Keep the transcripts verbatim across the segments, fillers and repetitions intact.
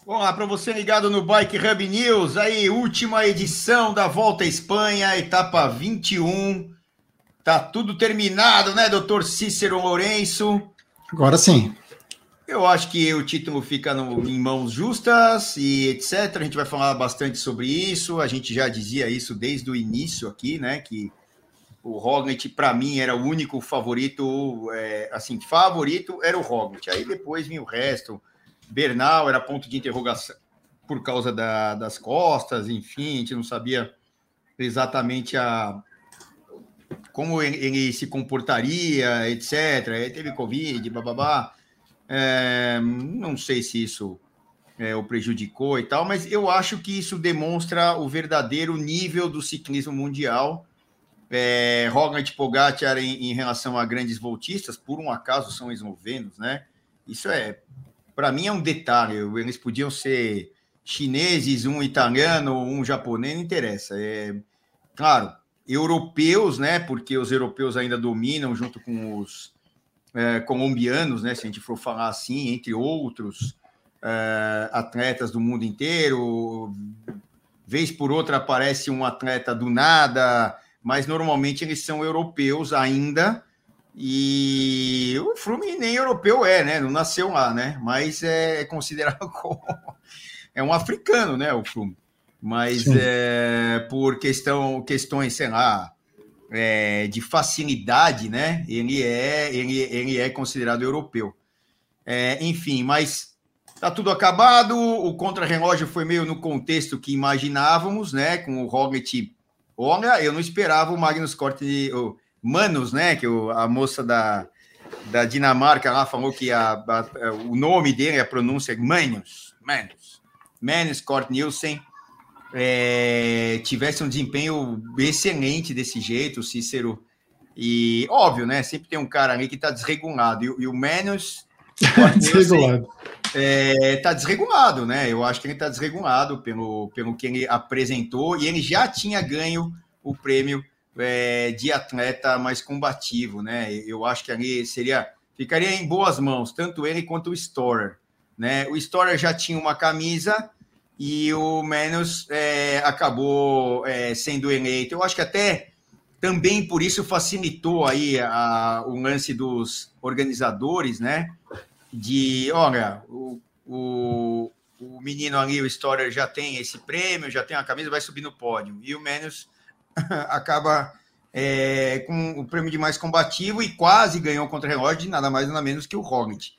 Olá, para você ligado no Bike Hub News, aí, última edição da Volta à Espanha, etapa vinte e um. Tá tudo terminado, né, doutor Cícero Lourenço? Agora sim. Eu acho que o título fica no, em mãos justas e etcétera. A gente vai falar bastante sobre isso. A gente já dizia isso desde o início aqui, né, que o Roglic, para mim, era o único favorito, é, assim, favorito era o Roglic. Aí depois vinha o resto. Bernal era ponto de interrogação por causa da, das costas, enfim, a gente não sabia exatamente a, como ele, ele se comportaria, etcétera. Aí teve Covid, bababá. É, não sei se isso é, o prejudicou e tal, mas eu acho que isso demonstra o verdadeiro nível do ciclismo mundial. É, Roglic e Pogacar em, em relação a grandes voltistas, por um acaso são eslovenos, né? Isso é... Para mim é um detalhe, eles podiam ser chineses, um italiano, um japonês, não interessa. É, claro, europeus, né? Porque os europeus ainda dominam junto com os é, colombianos, né? Se a gente for falar assim, entre outros é, atletas do mundo inteiro. Vez por outra aparece um atleta do nada, mas normalmente eles são europeus ainda. E o Froome nem europeu é, né? Não nasceu lá, né? Mas é considerado como... É um africano, né? O Froome. Mas é, por questão, questões, sei lá, é, de facilidade, né? Ele é, ele, ele é considerado europeu. É, enfim, mas tá tudo acabado. O contrarrelógio foi meio no contexto que imaginávamos, né? Com o Roglic. Olha, eu não esperava o Magnus Cort... Manus, né, que o, a moça da, da Dinamarca lá falou que a, a, o nome dele, a pronúncia é Manus, Manus, Manus Cort Nielsen, é, tivesse um desempenho excelente desse jeito, o Cícero, e óbvio, né, sempre tem um cara ali que está desregulado, e, e o Manus desregulado. Está é, desregulado, né, eu acho que ele está desregulado pelo, pelo que ele apresentou, e ele já tinha ganho o prêmio É, de atleta mais combativo, né? Eu acho que ali seria, ficaria em boas mãos, tanto ele quanto o Storer, né? O Storer já tinha uma camisa e o Manus é, acabou é, sendo eleito. Eu acho que até também por isso facilitou aí a, o lance dos organizadores, né? De, olha, o, o, o menino ali, o Storer, já tem esse prêmio, já tem a camisa, vai subir no pódio. E o Manus acaba é, com o prêmio de mais combativo e quase ganhou o contra-relógio de nada mais nada menos que o Roglic.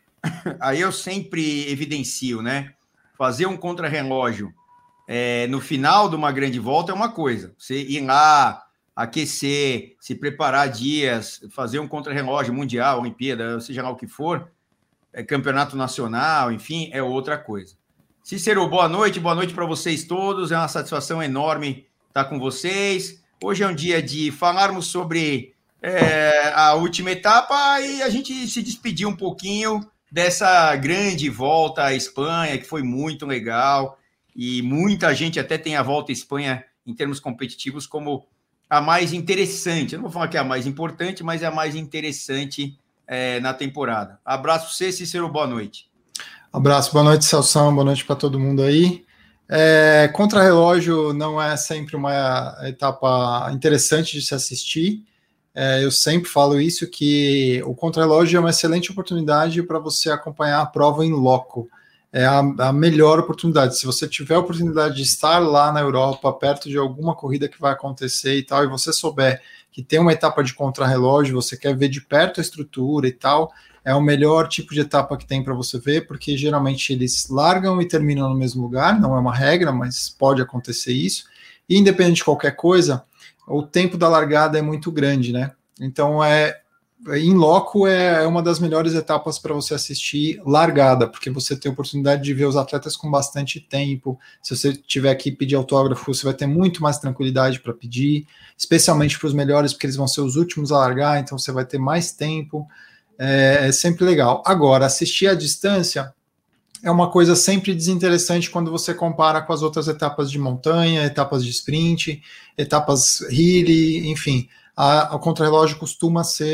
Aí eu sempre evidencio, né? Fazer um contra-relógio é, no final de uma grande volta é uma coisa. Você ir lá, aquecer, se preparar dias, fazer um contra-relógio mundial, Olimpíada, seja lá o que for, é, campeonato nacional, enfim, é outra coisa. Cícero, boa noite, boa noite para vocês todos. É uma satisfação enorme estar com vocês. Hoje é um dia de falarmos sobre é, a última etapa e a gente se despedir um pouquinho dessa grande volta à Espanha, que foi muito legal, e muita gente até tem a volta à Espanha em termos competitivos como a mais interessante. Eu não vou falar que é a mais importante, mas é a mais interessante é, na temporada. Abraço para você, Cícero, boa noite. Abraço, boa noite, Celção, boa noite para todo mundo aí. É, contra-relógio não é sempre uma etapa interessante de se assistir. É, eu sempre falo isso, que o contra-relógio é uma excelente oportunidade para você acompanhar a prova em loco. É a, a melhor oportunidade. Se você tiver a oportunidade de estar lá na Europa, perto de alguma corrida que vai acontecer e tal, e você souber que tem uma etapa de contra-relógio, você quer ver de perto a estrutura e tal, é o melhor tipo de etapa que tem para você ver, porque geralmente eles largam e terminam no mesmo lugar, não é uma regra, mas pode acontecer isso, e independente de qualquer coisa, o tempo da largada é muito grande, né? Então, é, em loco é uma das melhores etapas para você assistir largada, porque você tem a oportunidade de ver os atletas com bastante tempo. Se você tiver que pedir autógrafo, você vai ter muito mais tranquilidade para pedir, especialmente para os melhores, porque eles vão ser os últimos a largar, então você vai ter mais tempo. É, é sempre legal. Agora, assistir à distância é uma coisa sempre desinteressante quando você compara com as outras etapas de montanha, etapas de sprint, etapas hilly, enfim. A, a contrarrelógio costuma ser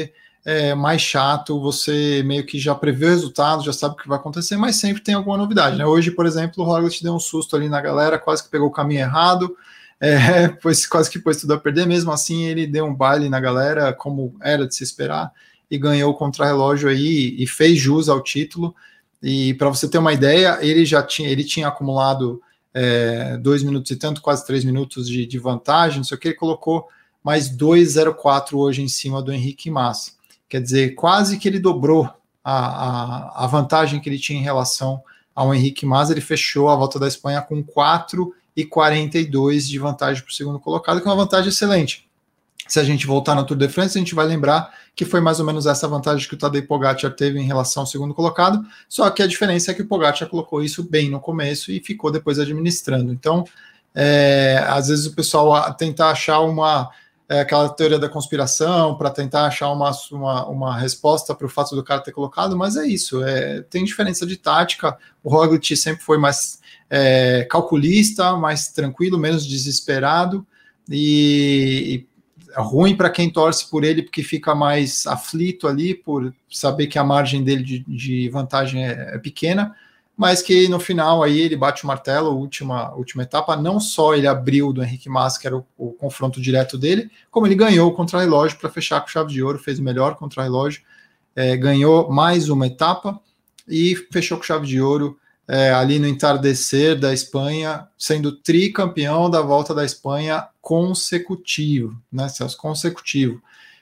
é mais chato, você meio que já prevê o resultado, já sabe o que vai acontecer, mas sempre tem alguma novidade, né? Hoje, por exemplo, o Roglic deu um susto ali na galera, quase que pegou o caminho errado, é, pois, quase que pôs tudo a perder, mesmo assim ele deu um baile na galera, como era de se esperar, e ganhou o contrarrelógio aí, e fez jus ao título, e para você ter uma ideia, ele já tinha, ele tinha acumulado é, dois minutos e tanto, quase três minutos de, de vantagem, não sei o que, ele colocou mais dois vírgula zero quatro hoje em cima do Henrique Mas. Quer dizer, quase que ele dobrou a, a, a vantagem que ele tinha em relação ao Henrique Mas. Ele fechou a Volta da Espanha com quatro vírgula quarenta e dois de vantagem para o segundo colocado, que é uma vantagem excelente. Se a gente voltar no Tour de France, a gente vai lembrar que foi mais ou menos essa vantagem que o Tadej Pogacar teve em relação ao segundo colocado, só que a diferença é que o Pogacar colocou isso bem no começo e ficou depois administrando. Então, é, às vezes o pessoal tenta achar uma... É aquela teoria da conspiração para tentar achar uma, uma, uma resposta para o fato do cara ter colocado, mas é isso, é, tem diferença de tática. O Roglic sempre foi mais é, calculista, mais tranquilo, menos desesperado, e, e é ruim para quem torce por ele, porque fica mais aflito ali, por saber que a margem dele de, de vantagem é, é pequena, mas que no final aí ele bate o martelo, última, última etapa, não só ele abriu do Henrique Mas, que era o, o confronto direto dele, como ele ganhou o contrarrelógio para fechar com chave de ouro, fez o melhor contrarrelógio, é, ganhou mais uma etapa e fechou com chave de ouro é, ali no entardecer da Espanha, sendo tricampeão da Volta da Espanha consecutivo, né, Celso, consecutivo.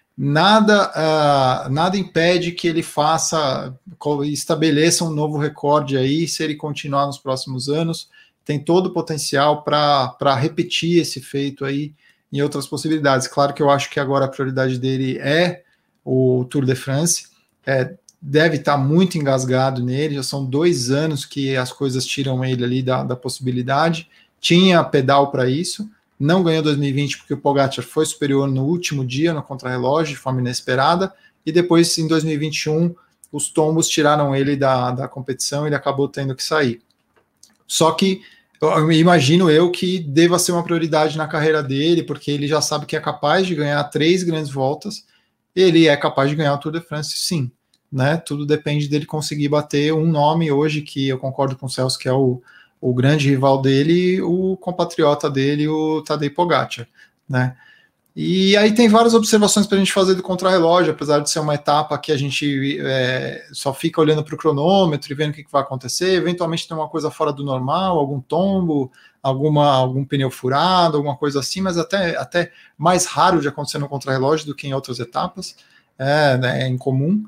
Nada, uh, nada impede que ele faça, estabeleça um novo recorde aí, se ele continuar nos próximos anos, tem todo o potencial para repetir esse feito aí em outras possibilidades. Claro que eu acho que agora a prioridade dele é o Tour de France, é, deve estar muito engasgado nele, já são dois anos que as coisas tiram ele ali da, da possibilidade, tinha pedal para isso, não ganhou dois mil e vinte porque o Pogacar foi superior no último dia no contrarrelógio de forma inesperada, e depois em dois mil e vinte e um os tombos tiraram ele da, da competição e ele acabou tendo que sair. Só que eu imagino eu que deva ser uma prioridade na carreira dele, porque ele já sabe que é capaz de ganhar três grandes voltas, ele é capaz de ganhar o Tour de France, sim, né? Tudo depende dele conseguir bater um nome hoje, que eu concordo com o Celso, que é o o grande rival dele, o compatriota dele, o Tadej Pogacar, né? E aí tem várias observações para a gente fazer do contrarrelógio, apesar de ser uma etapa que a gente é, só fica olhando para o cronômetro e vendo o que, que vai acontecer, eventualmente tem uma coisa fora do normal, algum tombo, alguma, algum pneu furado, alguma coisa assim, mas até, até mais raro de acontecer no contrarrelógio do que em outras etapas, é, né, é incomum.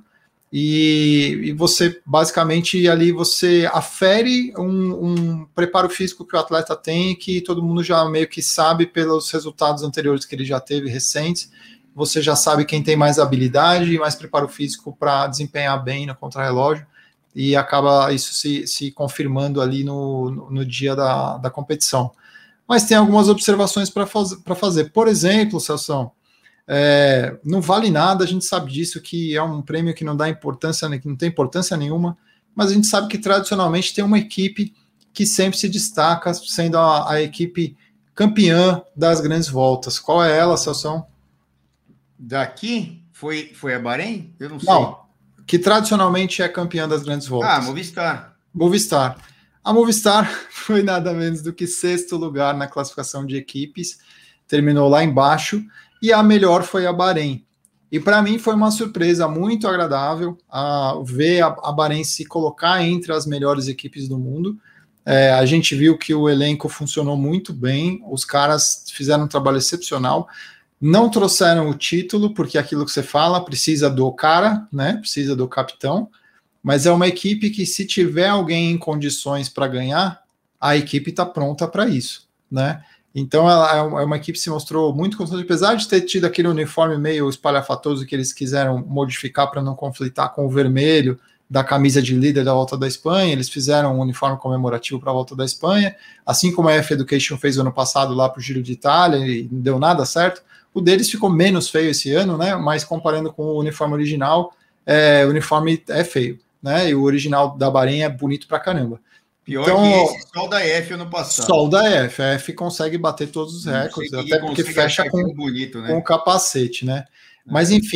E, e você, basicamente, ali você afere um, um preparo físico que o atleta tem, que todo mundo já meio que sabe pelos resultados anteriores que ele já teve, recentes. Você já sabe quem tem mais habilidade e mais preparo físico para desempenhar bem no contrarrelógio, e acaba isso se, se confirmando ali no, no, no dia da, da competição. Mas tem algumas observações para faz, para fazer. Por exemplo, Celso, É, não vale nada, a gente sabe disso, que é um prêmio que não dá importância, que não tem importância nenhuma, mas a gente sabe que tradicionalmente tem uma equipe que sempre se destaca, sendo a, a equipe campeã das grandes voltas. Qual é ela, Celso? Daqui? Foi, foi a Bahrein? Eu não sei. Não, que tradicionalmente é campeã das grandes voltas. Ah, Movistar. Movistar. A Movistar foi nada menos do que sexto lugar na classificação de equipes, terminou lá embaixo, e a melhor foi a Bahrein. E para mim foi uma surpresa muito agradável a ver a, a Bahrein se colocar entre as melhores equipes do mundo. É, a gente viu que o elenco funcionou muito bem, os caras fizeram um trabalho excepcional, não trouxeram o título, porque aquilo que você fala precisa do cara, né? Precisa do capitão, mas é uma equipe que, se tiver alguém em condições para ganhar, a equipe está pronta para isso, né? Então ela é uma equipe que se mostrou muito constante, apesar de ter tido aquele uniforme meio espalhafatoso que eles quiseram modificar para não conflitar com o vermelho da camisa de líder da Volta da Espanha. Eles fizeram um uniforme comemorativo para a Volta da Espanha, assim como a F Education fez ano passado lá para o Giro de Itália, e não deu nada certo. O deles ficou menos feio esse ano, né? Mas comparando com o uniforme original, é, o uniforme é feio, né? E o original da Bahrein é bonito pra caramba. Pior então, que esse sol da F ano passado. Sol da F, a F consegue bater todos os recordes, até porque fecha com, bonito, né? com o capacete, né? É. Mas enfim,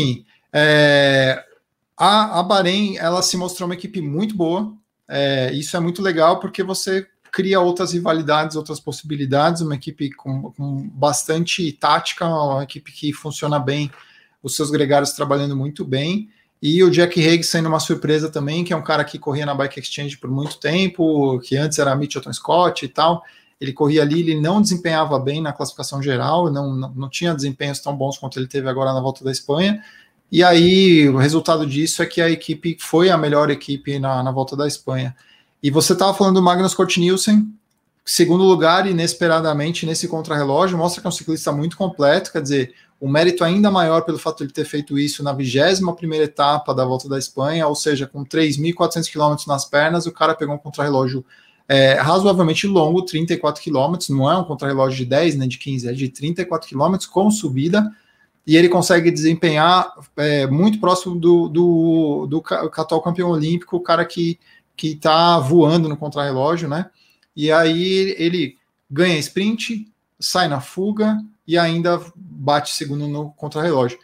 É, a, a Bahrein, ela se mostrou uma equipe muito boa, é, isso é muito legal porque você cria outras rivalidades, outras possibilidades, uma equipe com, com bastante tática, uma equipe que funciona bem, os seus gregários trabalhando muito bem, e o Jack Haig sendo uma surpresa também, que é um cara que corria na Bike Exchange por muito tempo, que antes era Mitchelton Scott e tal, ele corria ali, ele não desempenhava bem na classificação geral, não, não, não tinha desempenhos tão bons quanto ele teve agora na Volta da Espanha, e aí o resultado disso é que a equipe foi a melhor equipe na, na Volta da Espanha. E você estava falando do Magnus Cort Nielsen, segundo lugar, inesperadamente nesse contrarrelógio, mostra que é um ciclista muito completo, quer dizer, um mérito ainda maior pelo fato de ele ter feito isso na vigésima primeira etapa da Volta da Espanha, ou seja, com três mil e quatrocentos quilômetros nas pernas, o cara pegou um contrarrelógio é, razoavelmente longo, trinta e quatro quilômetros, não é um contrarrelógio de dez, nem de quinze, é de trinta e quatro quilômetros com subida, e ele consegue desempenhar é, muito próximo do, do, do, do atual campeão olímpico, o cara que que está voando no contrarrelógio, né? E aí ele ganha sprint, sai na fuga e ainda bate segundo no contrarrelógio.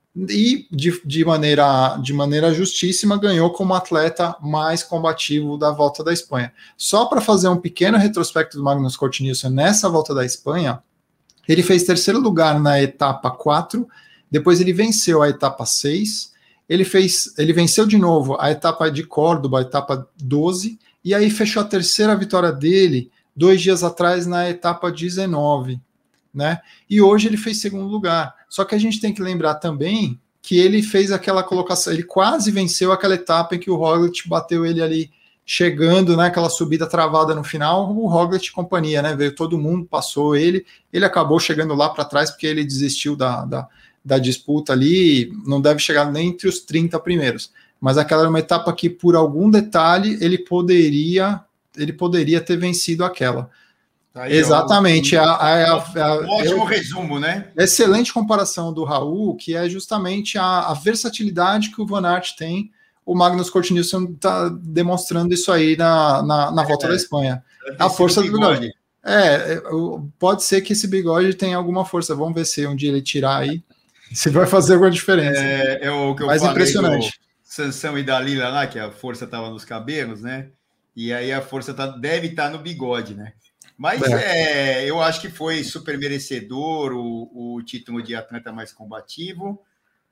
E de, de, maneira, de maneira justíssima ganhou como atleta mais combativo da Volta da Espanha. Só para fazer um pequeno retrospecto do Magnus Cort Nielsen nessa Volta da Espanha, ele fez terceiro lugar na etapa quatro, depois ele venceu a etapa seis, Ele, fez, ele venceu de novo a etapa de Córdoba, a etapa doze, e aí fechou a terceira vitória dele dois dias atrás na etapa dezenove, né? E hoje ele fez segundo lugar. Só que a gente tem que lembrar também que ele fez aquela colocação, ele quase venceu aquela etapa em que o Roglic bateu ele ali, chegando naquela subida travada no final, o Roglic e companhia, né? Veio todo mundo, passou ele, ele acabou chegando lá para trás porque ele desistiu da... da da disputa ali, não deve chegar nem entre os trinta primeiros, mas aquela era uma etapa que por algum detalhe ele poderia ele poderia ter vencido aquela. Aí, Exatamente. Ó, a, a, a, a, um ótimo eu, resumo, né? Excelente comparação do Raul, que é justamente a, a versatilidade que o Van Aert tem. O Magnus Cort Nielsen está demonstrando isso aí na, na, na volta é, da Espanha. A força do bigode. É, pode ser que esse bigode tenha alguma força. Vamos ver se um dia ele tirar aí. Se vai fazer alguma diferença. É, é o que eu Mais falei impressionante. Sansão e Dalila lá, que a força estava nos cabelos, né? E aí a força tá, deve estar tá no bigode, né? Mas é. É, eu acho que foi super merecedor o, o título de atleta mais combativo,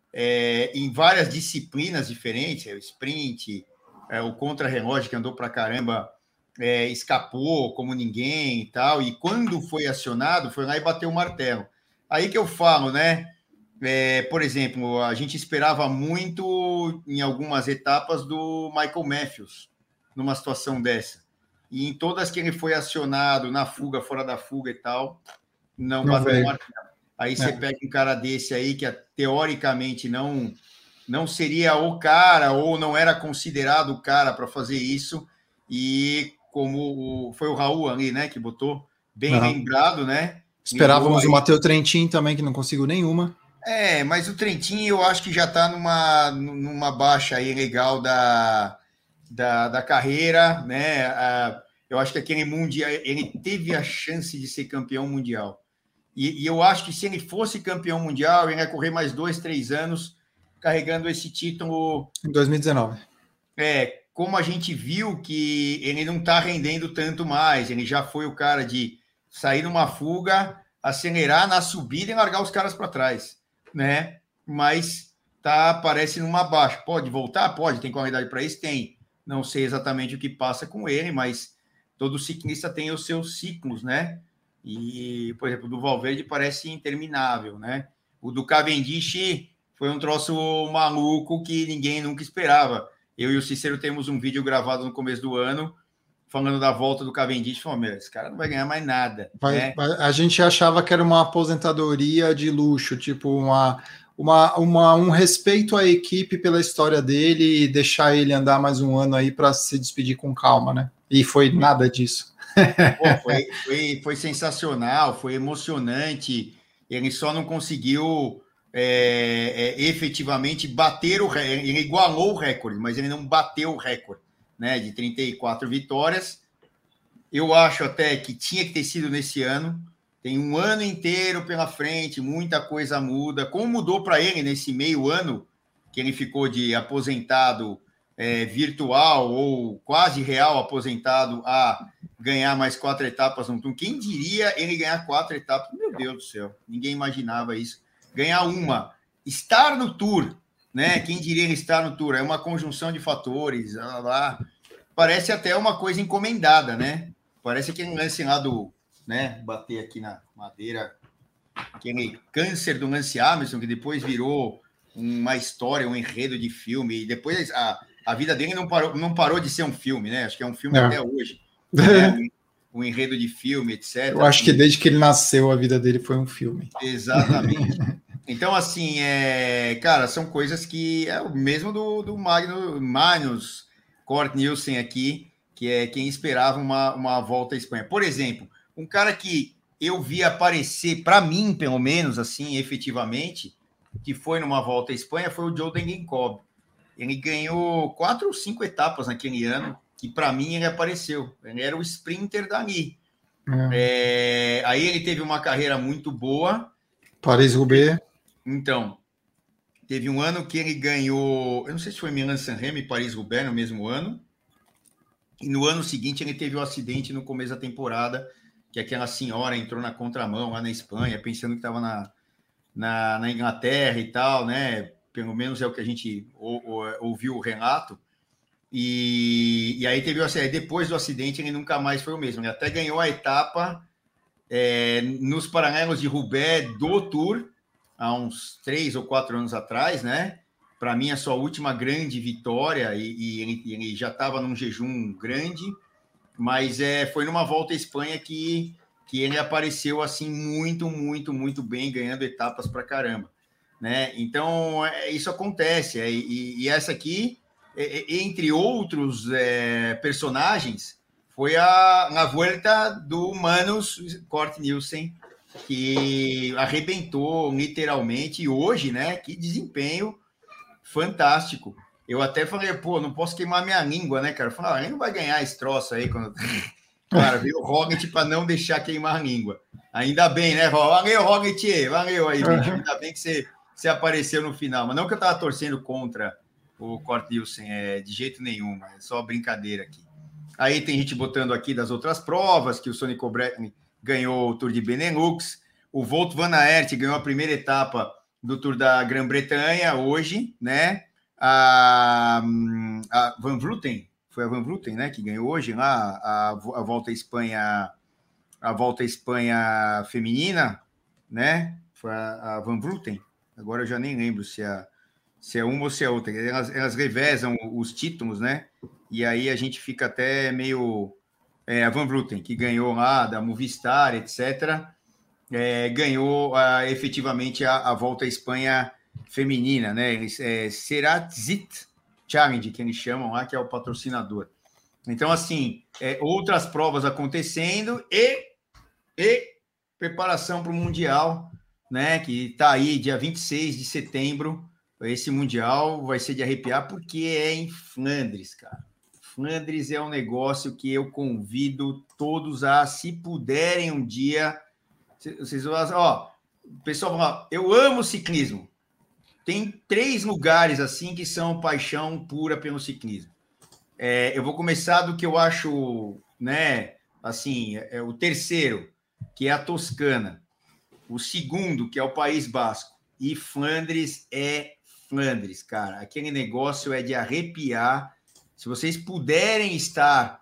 é, em várias disciplinas diferentes, é, o sprint, é, o contra-relógio que andou pra caramba, é, escapou como ninguém e tal, e quando foi acionado, foi lá e bateu o martelo. Aí que eu falo, né? É, por exemplo, a gente esperava muito em algumas etapas do Michael Matthews, numa situação dessa. E em todas que ele foi acionado, na fuga, fora da fuga e tal, não, não bateu o martelo. Aí é. Você pega um cara desse aí, que teoricamente não, não seria o cara, ou não era considerado o cara para fazer isso, e como o, foi o Raul ali, né, que botou, bem uhum. lembrado, né? Esperávamos o Matteo Trentin também, que não conseguiu nenhuma. É, mas o Trentin eu acho que já está numa, numa baixa aí legal da, da, da carreira, né? Ah, eu acho que aquele mundial, ele teve a chance de ser campeão mundial. E, e eu acho que se ele fosse campeão mundial, ele ia correr mais dois, três anos carregando esse título. Em dois mil e dezenove. É, como a gente viu que ele não está rendendo tanto mais, ele já foi o cara de sair numa fuga, acelerar na subida e largar os caras para trás. Né? Mas tá, parece numa baixa. Pode voltar? Pode. Tem qualidade para isso? Tem. Não sei exatamente o que passa com ele, mas todo ciclista tem os seus ciclos, né? E, por exemplo, o do Valverde parece interminável, né? O do Cavendish foi um troço maluco que ninguém nunca esperava. Eu e o Cícero temos um vídeo gravado no começo do ano falando da volta do Cavendish, falou, meu, esse cara não vai ganhar mais nada. Vai, né? A gente achava que era uma aposentadoria de luxo, tipo uma, uma, uma, um respeito à equipe pela história dele e deixar ele andar mais um ano aí para se despedir com calma, né? E foi nada disso. Pô, foi, foi, foi sensacional, foi emocionante. Ele só não conseguiu é, é, efetivamente bater o recorde. Ele igualou o recorde, mas ele não bateu o recorde, né, de trinta e quatro vitórias. Eu acho até que tinha que ter sido nesse ano. Tem um ano inteiro pela frente, muita coisa muda. Como mudou para ele nesse meio ano, que ele ficou de aposentado é, virtual ou quase real aposentado a ganhar mais quatro etapas no Tour. Quem diria ele ganhar quatro etapas? Meu Deus do céu, ninguém imaginava isso. Ganhar uma, estar no Tour, né? Quem diria ele estar no Tour? É uma conjunção de fatores, blá, blá, blá. Parece até uma coisa encomendada, né? Parece aquele lance lá do, né? Bater aqui na madeira, aquele câncer do Lance Armstrong, que depois virou uma história, um enredo de filme, e depois a, a vida dele não parou, não parou de ser um filme, né? Acho que é um filme é. até hoje. Né? Um enredo de filme, etcétera. Eu acho que desde que ele nasceu, a vida dele foi um filme. Exatamente. Então, assim, é, cara, são coisas que é o mesmo do, do Magno, Magnus Cort Nielsen aqui, que é quem esperava uma, uma volta à Espanha. Por exemplo, um cara que eu vi aparecer, para mim, pelo menos, assim, efetivamente, que foi numa volta à Espanha, foi o Joe Degenkolb. Ele ganhou quatro ou cinco etapas naquele ano, que para mim ele apareceu. Ele era o sprinter dali. É. É, aí ele teve uma carreira muito boa. Paris-Roubaix. Então, teve um ano que ele ganhou, eu não sei se foi Milan-San Remo e Paris-Roubaix no mesmo ano. E no ano seguinte ele teve um acidente no começo da temporada, que aquela senhora entrou na contramão lá na Espanha, pensando que estava na, na, na Inglaterra e tal, né? Pelo menos é o que a gente ou, ou, ouviu o relato. E, e aí teve o acidente. Depois do acidente, ele nunca mais foi o mesmo. Ele até ganhou a etapa é, nos Paralelos de Roubaix do Tour, há uns três ou quatro anos atrás, né? Para mim, a sua última grande vitória, e, e ele, ele já estava num jejum grande, mas é, foi numa volta à Espanha que, que ele apareceu assim muito, muito, muito bem, ganhando etapas para caramba, né? Então, é, isso acontece. É, e, e essa aqui, é, entre outros é, personagens, foi a, a Vuelta do Magnus Cort Nielsen, que arrebentou literalmente, e hoje, né? Que desempenho fantástico. Eu até falei, pô, não posso queimar minha língua, né, cara? Eu falei, ah, ele não vai ganhar esse troço aí. Quando... Cara, veio o Roglic para não deixar queimar a língua. Ainda bem, né, valeu, Roglic, valeu aí, bicho. Ainda bem que você, você apareceu no final. Mas não que eu tava torcendo contra o Cort Nielsen, é, de jeito nenhum, é só brincadeira aqui. Aí tem gente botando aqui das outras provas, que o Sonny Colbrelli ganhou o Tour de Benelux, o Wout van Aert ganhou a primeira etapa do Tour da Grã-Bretanha hoje, né? A, a Van Vleuten, foi a Van Vleuten, né, que ganhou hoje lá a, a Volta à Espanha, a Volta à Espanha feminina, né? Foi a, a Van Vleuten. Agora eu já nem lembro se é, se é uma ou se é outra. Elas, elas revezam os títulos, né? E aí a gente fica até meio... É, a Van Vleuten, que ganhou lá da Movistar, etcétera, é, ganhou a, efetivamente a, a Volta à Espanha feminina, né? Eles, é, Cerazit Challenge, que eles chamam lá, que é o patrocinador. Então, assim, é, outras provas acontecendo e, e preparação para o Mundial, né? Que está aí, dia vinte e seis de setembro. Esse Mundial vai ser de arrepiar, porque é em Flandres, cara. Flandres é um negócio que eu convido todos a, se puderem um dia... Vocês vão, ó, o pessoal fala, eu amo ciclismo. Tem três lugares assim que são paixão pura pelo ciclismo. É, eu vou começar do que eu acho, né? Assim, é o terceiro, que é a Toscana. O segundo, que é o País Basco. E Flandres é Flandres, cara. Aquele negócio é de arrepiar. Se vocês puderem estar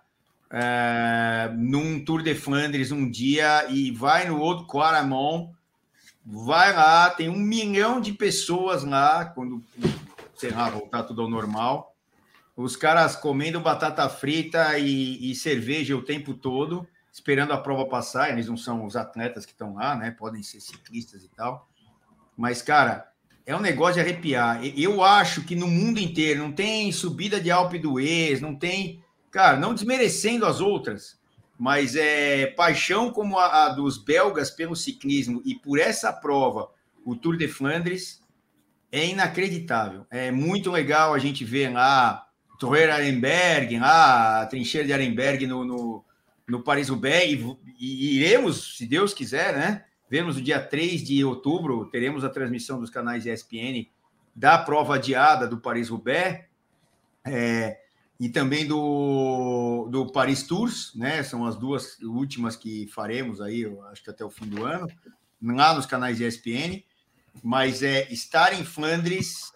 é, num Tour de Flandres um dia e vai no outro Quaramont, vai lá, tem um milhão de pessoas lá, quando, sei lá, voltar tudo ao normal. Os caras comendo batata frita e, e cerveja o tempo todo, esperando a prova passar. Eles não são os atletas que estão lá, né? Podem ser ciclistas e tal. Mas, cara, é um negócio de arrepiar. Eu acho que no mundo inteiro não tem subida de Alpe d'Huez, não tem... Cara, não desmerecendo as outras, mas é paixão como a, a dos belgas pelo ciclismo e por essa prova, o Tour de Flandres, é inacreditável. É muito legal a gente ver lá Torreira Arenberg, lá a trincheira de Arenberg no, no, no Paris-Roubaix, e, e iremos, se Deus quiser, né? Vemos no dia três de outubro, teremos a transmissão dos canais E S P N da prova adiada do Paris-Roubaix, é, e também do, do Paris Tours, né? São as duas últimas que faremos aí, eu acho que até o fim do ano, lá nos canais E S P N, mas é, estar em Flandres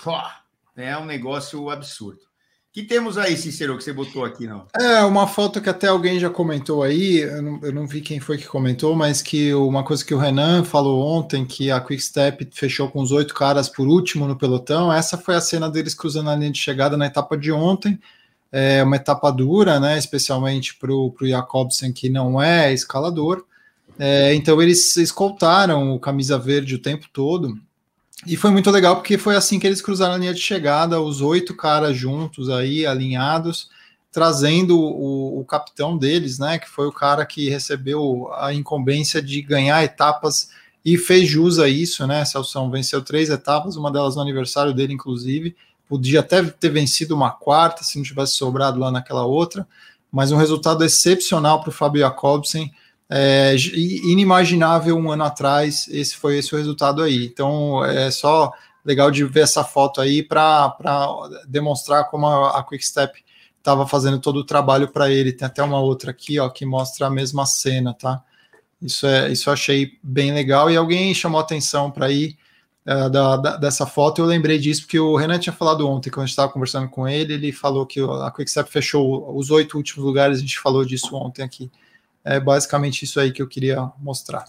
é um negócio absurdo. Que temos aí, Cícero, que você botou aqui, não? É, uma foto que até alguém já comentou aí, eu não, eu não vi quem foi que comentou, mas que uma coisa que o Renan falou ontem, que a Quick-Step fechou com os oito caras por último no pelotão, essa foi a cena deles cruzando a linha de chegada na etapa de ontem, é uma etapa dura, né, especialmente para o Jacobsen, que não é escalador, é, então eles escoltaram o camisa verde o tempo todo, e foi muito legal porque foi assim que eles cruzaram a linha de chegada, os oito caras juntos aí, alinhados, trazendo o, o capitão deles, né, que foi o cara que recebeu a incumbência de ganhar etapas e fez jus a isso, né, Celso venceu três etapas, uma delas no aniversário dele, inclusive, podia até ter vencido uma quarta, se não tivesse sobrado lá naquela outra, mas um resultado excepcional para o Fabio Jacobsen, é, inimaginável um ano atrás, esse foi esse o resultado aí. Então é só legal de ver essa foto aí para demonstrar como a, a Quick-Step estava fazendo todo o trabalho para ele. Tem até uma outra aqui, ó, que mostra a mesma cena, tá? Isso, é, isso eu achei bem legal, e alguém chamou atenção para ir uh, da, da, dessa foto. Eu lembrei disso porque o Renan tinha falado ontem, quando a gente estava conversando com ele, ele falou que a Quick-Step fechou os oito últimos lugares, a gente falou disso ontem aqui. É basicamente isso aí que eu queria mostrar.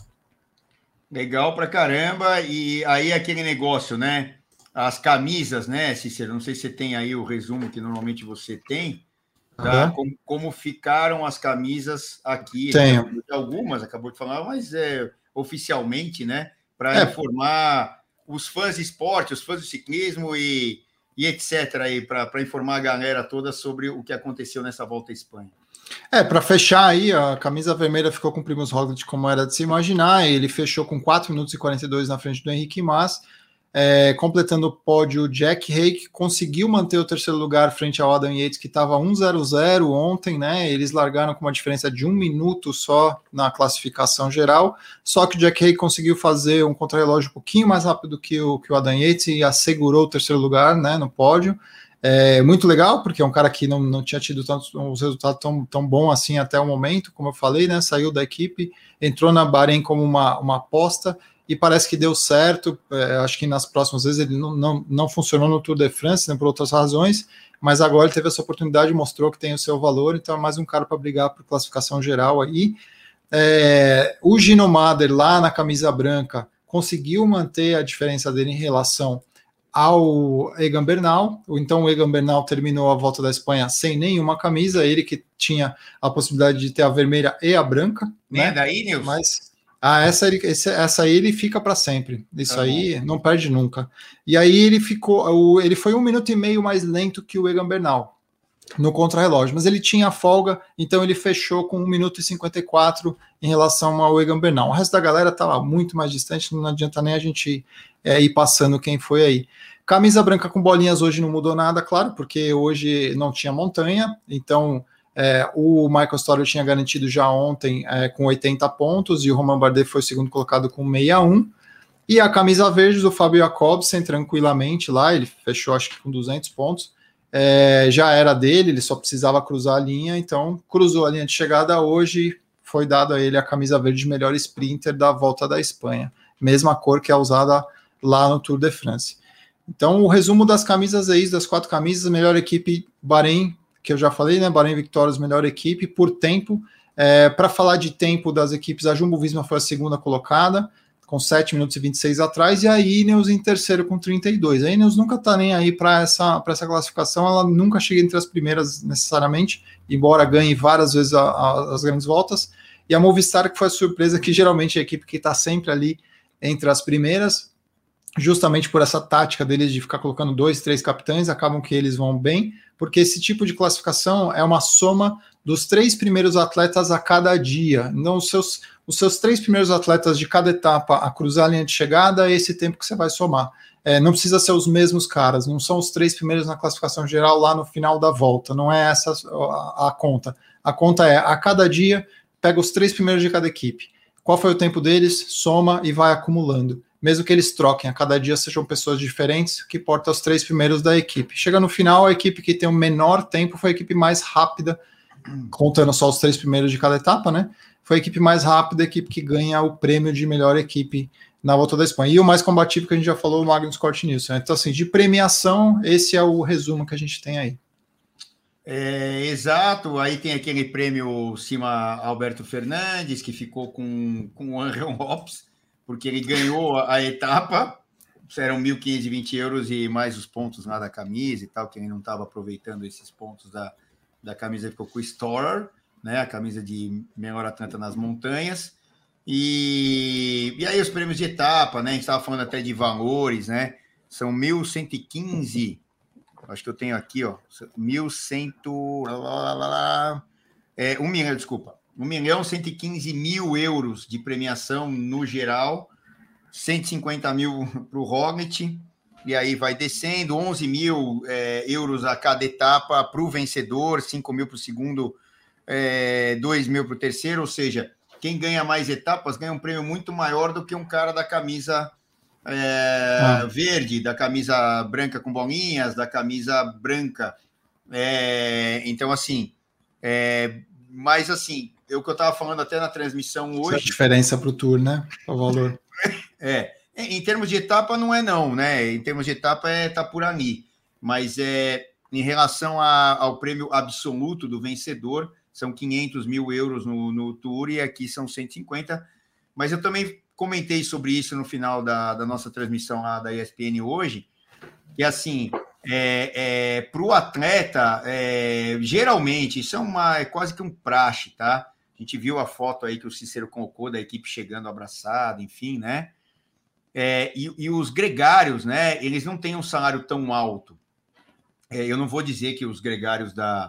Legal pra caramba. E aí aquele negócio, né? As camisas, né, Cícero? Não sei se você tem aí o resumo que normalmente você tem, tá? Uhum. Como, como ficaram as camisas aqui. Tenho. Algumas, acabou de falar, mas é oficialmente, né? Para é. informar os fãs de esporte, os fãs do ciclismo e, e etcétera aí, para informar a galera toda sobre o que aconteceu nessa volta à Espanha. É, para fechar aí, a camisa vermelha ficou com o Primož Roglič, como era de se imaginar, ele fechou com quatro minutos e quarenta e dois na frente do Henrique Mas, é, completando o pódio, Jack Haig conseguiu manter o terceiro lugar frente ao Adam Yates, que estava um zero zero ontem, né, eles largaram com uma diferença de um minuto só na classificação geral, só que o Jack Haig conseguiu fazer um contrarrelógio um pouquinho mais rápido que o, que o Adam Yates e assegurou o terceiro lugar, né, no pódio. É muito legal, porque é um cara que não, não tinha tido tantos os resultados tão, tão bons assim até o momento, como eu falei, né? Saiu da equipe, entrou na Bahrein como uma, uma aposta e parece que deu certo. É, acho que nas próximas vezes ele não, não, não funcionou no Tour de France, né, por outras razões, mas agora ele teve essa oportunidade, mostrou que tem o seu valor, então é mais um cara para brigar por classificação geral aí. É, o Gino Mader lá na camisa branca conseguiu manter a diferença dele em relação ao Egan Bernal, então o Egan Bernal terminou a volta da Espanha sem nenhuma camisa, ele que tinha a possibilidade de ter a vermelha e a branca. Nem né? a da Ineos? Mas ah, essa, ele, essa aí ele fica para sempre, isso tá aí bom. Não perde nunca. E aí ele ficou, ele foi um minuto e meio mais lento que o Egan Bernal no contrarrelógio, mas ele tinha folga, então ele fechou com um minuto e cinquenta e quatro em relação ao Egan Bernal. O resto da galera estava muito mais distante, não adianta nem a gente é, ir passando quem foi aí. Camisa branca com bolinhas hoje não mudou nada, claro, porque hoje não tinha montanha, então é, o Michael Storer tinha garantido já ontem é, com oitenta pontos, e o Romain Bardet foi o segundo colocado com sessenta e um, e a camisa verde do Fabio Jacobsen tranquilamente lá, ele fechou acho que com duzentos pontos, É, já era dele, ele só precisava cruzar a linha, então cruzou a linha de chegada hoje, foi dado a ele a camisa verde de melhor sprinter da Volta da Espanha, mesma cor que é usada lá no Tour de France. Então o resumo das camisas é isso, das quatro camisas, melhor equipe Bahrein, que eu já falei, né, Bahrein Victorious, melhor equipe por tempo. É, para falar de tempo das equipes, a Jumbo-Visma foi a segunda colocada, com sete minutos e vinte e seis atrás, e a Ineos em terceiro com trinta e dois. A Ineos nunca está nem aí para essa, para essa classificação, ela nunca chega entre as primeiras necessariamente, embora ganhe várias vezes a, a, as grandes voltas, e a Movistar, que foi a surpresa, que geralmente é a equipe que está sempre ali entre as primeiras, justamente por essa tática deles de ficar colocando dois, três capitães, acabam que eles vão bem, porque esse tipo de classificação é uma soma dos três primeiros atletas a cada dia. Então, os seus, os seus três primeiros atletas de cada etapa a cruzar a linha de chegada é esse tempo que você vai somar. É, não precisa ser os mesmos caras, não são os três primeiros na classificação geral lá no final da volta, não é essa a, a conta. A conta é, a cada dia, pega os três primeiros de cada equipe. Qual foi o tempo deles, soma e vai acumulando. mesmo que eles troquem, a cada dia sejam pessoas diferentes, que portam os três primeiros da equipe. Chega no final, a equipe que tem o menor tempo foi a equipe mais rápida, contando só os três primeiros de cada etapa, né? Foi a equipe mais rápida, a equipe que ganha o prêmio de melhor equipe na Volta da Espanha. E o mais combativo que a gente já falou, o Magnus Cort Nielsen. Então, assim, de premiação, esse é o resumo que a gente tem aí. É, exato, aí tem aquele prêmio Cima Alberto Fernandes, que ficou com, com o Angel Hops, porque ele ganhou a, a etapa, eram mil quinhentos e vinte euros e mais os pontos lá da camisa e tal, que ele não estava aproveitando esses pontos da, da camisa, ficou com o Storer, né, a camisa de melhor atleta nas montanhas, e, e aí os prêmios de etapa, né, a gente estava falando até de valores, né, são mil cento e quinze, acho que eu tenho aqui, ó, mil cem, é, um milhão, desculpa, um milhão cento e quinze mil euros de premiação no geral, cento e cinquenta mil para o Roglic, e aí vai descendo, onze mil é, euros a cada etapa para o vencedor, cinco mil para o segundo, é, dois mil para o terceiro, ou seja, quem ganha mais etapas ganha um prêmio muito maior do que um cara da camisa é, ah. verde, da camisa branca com bolinhas, da camisa branca. É, então, assim, é, mas assim, é o que eu estava falando até na transmissão hoje. Essa diferença para o Tour, né? O valor. É, em termos de etapa não é não, né? Em termos de etapa é tá por ali, mas é em relação a, ao prêmio absoluto do vencedor, são quinhentos mil euros no, no Tour e aqui são cento e cinquenta, mas eu também comentei sobre isso no final da, da nossa transmissão lá da E S P N hoje, que assim, é, é, para o atleta, é, geralmente, isso é, uma, é quase que um praxe, tá? A gente viu a foto aí que o Cícero colocou da equipe chegando abraçada, enfim, né? É, e, e os gregários, né? Eles não têm um salário tão alto. É, eu não vou dizer que os gregários da,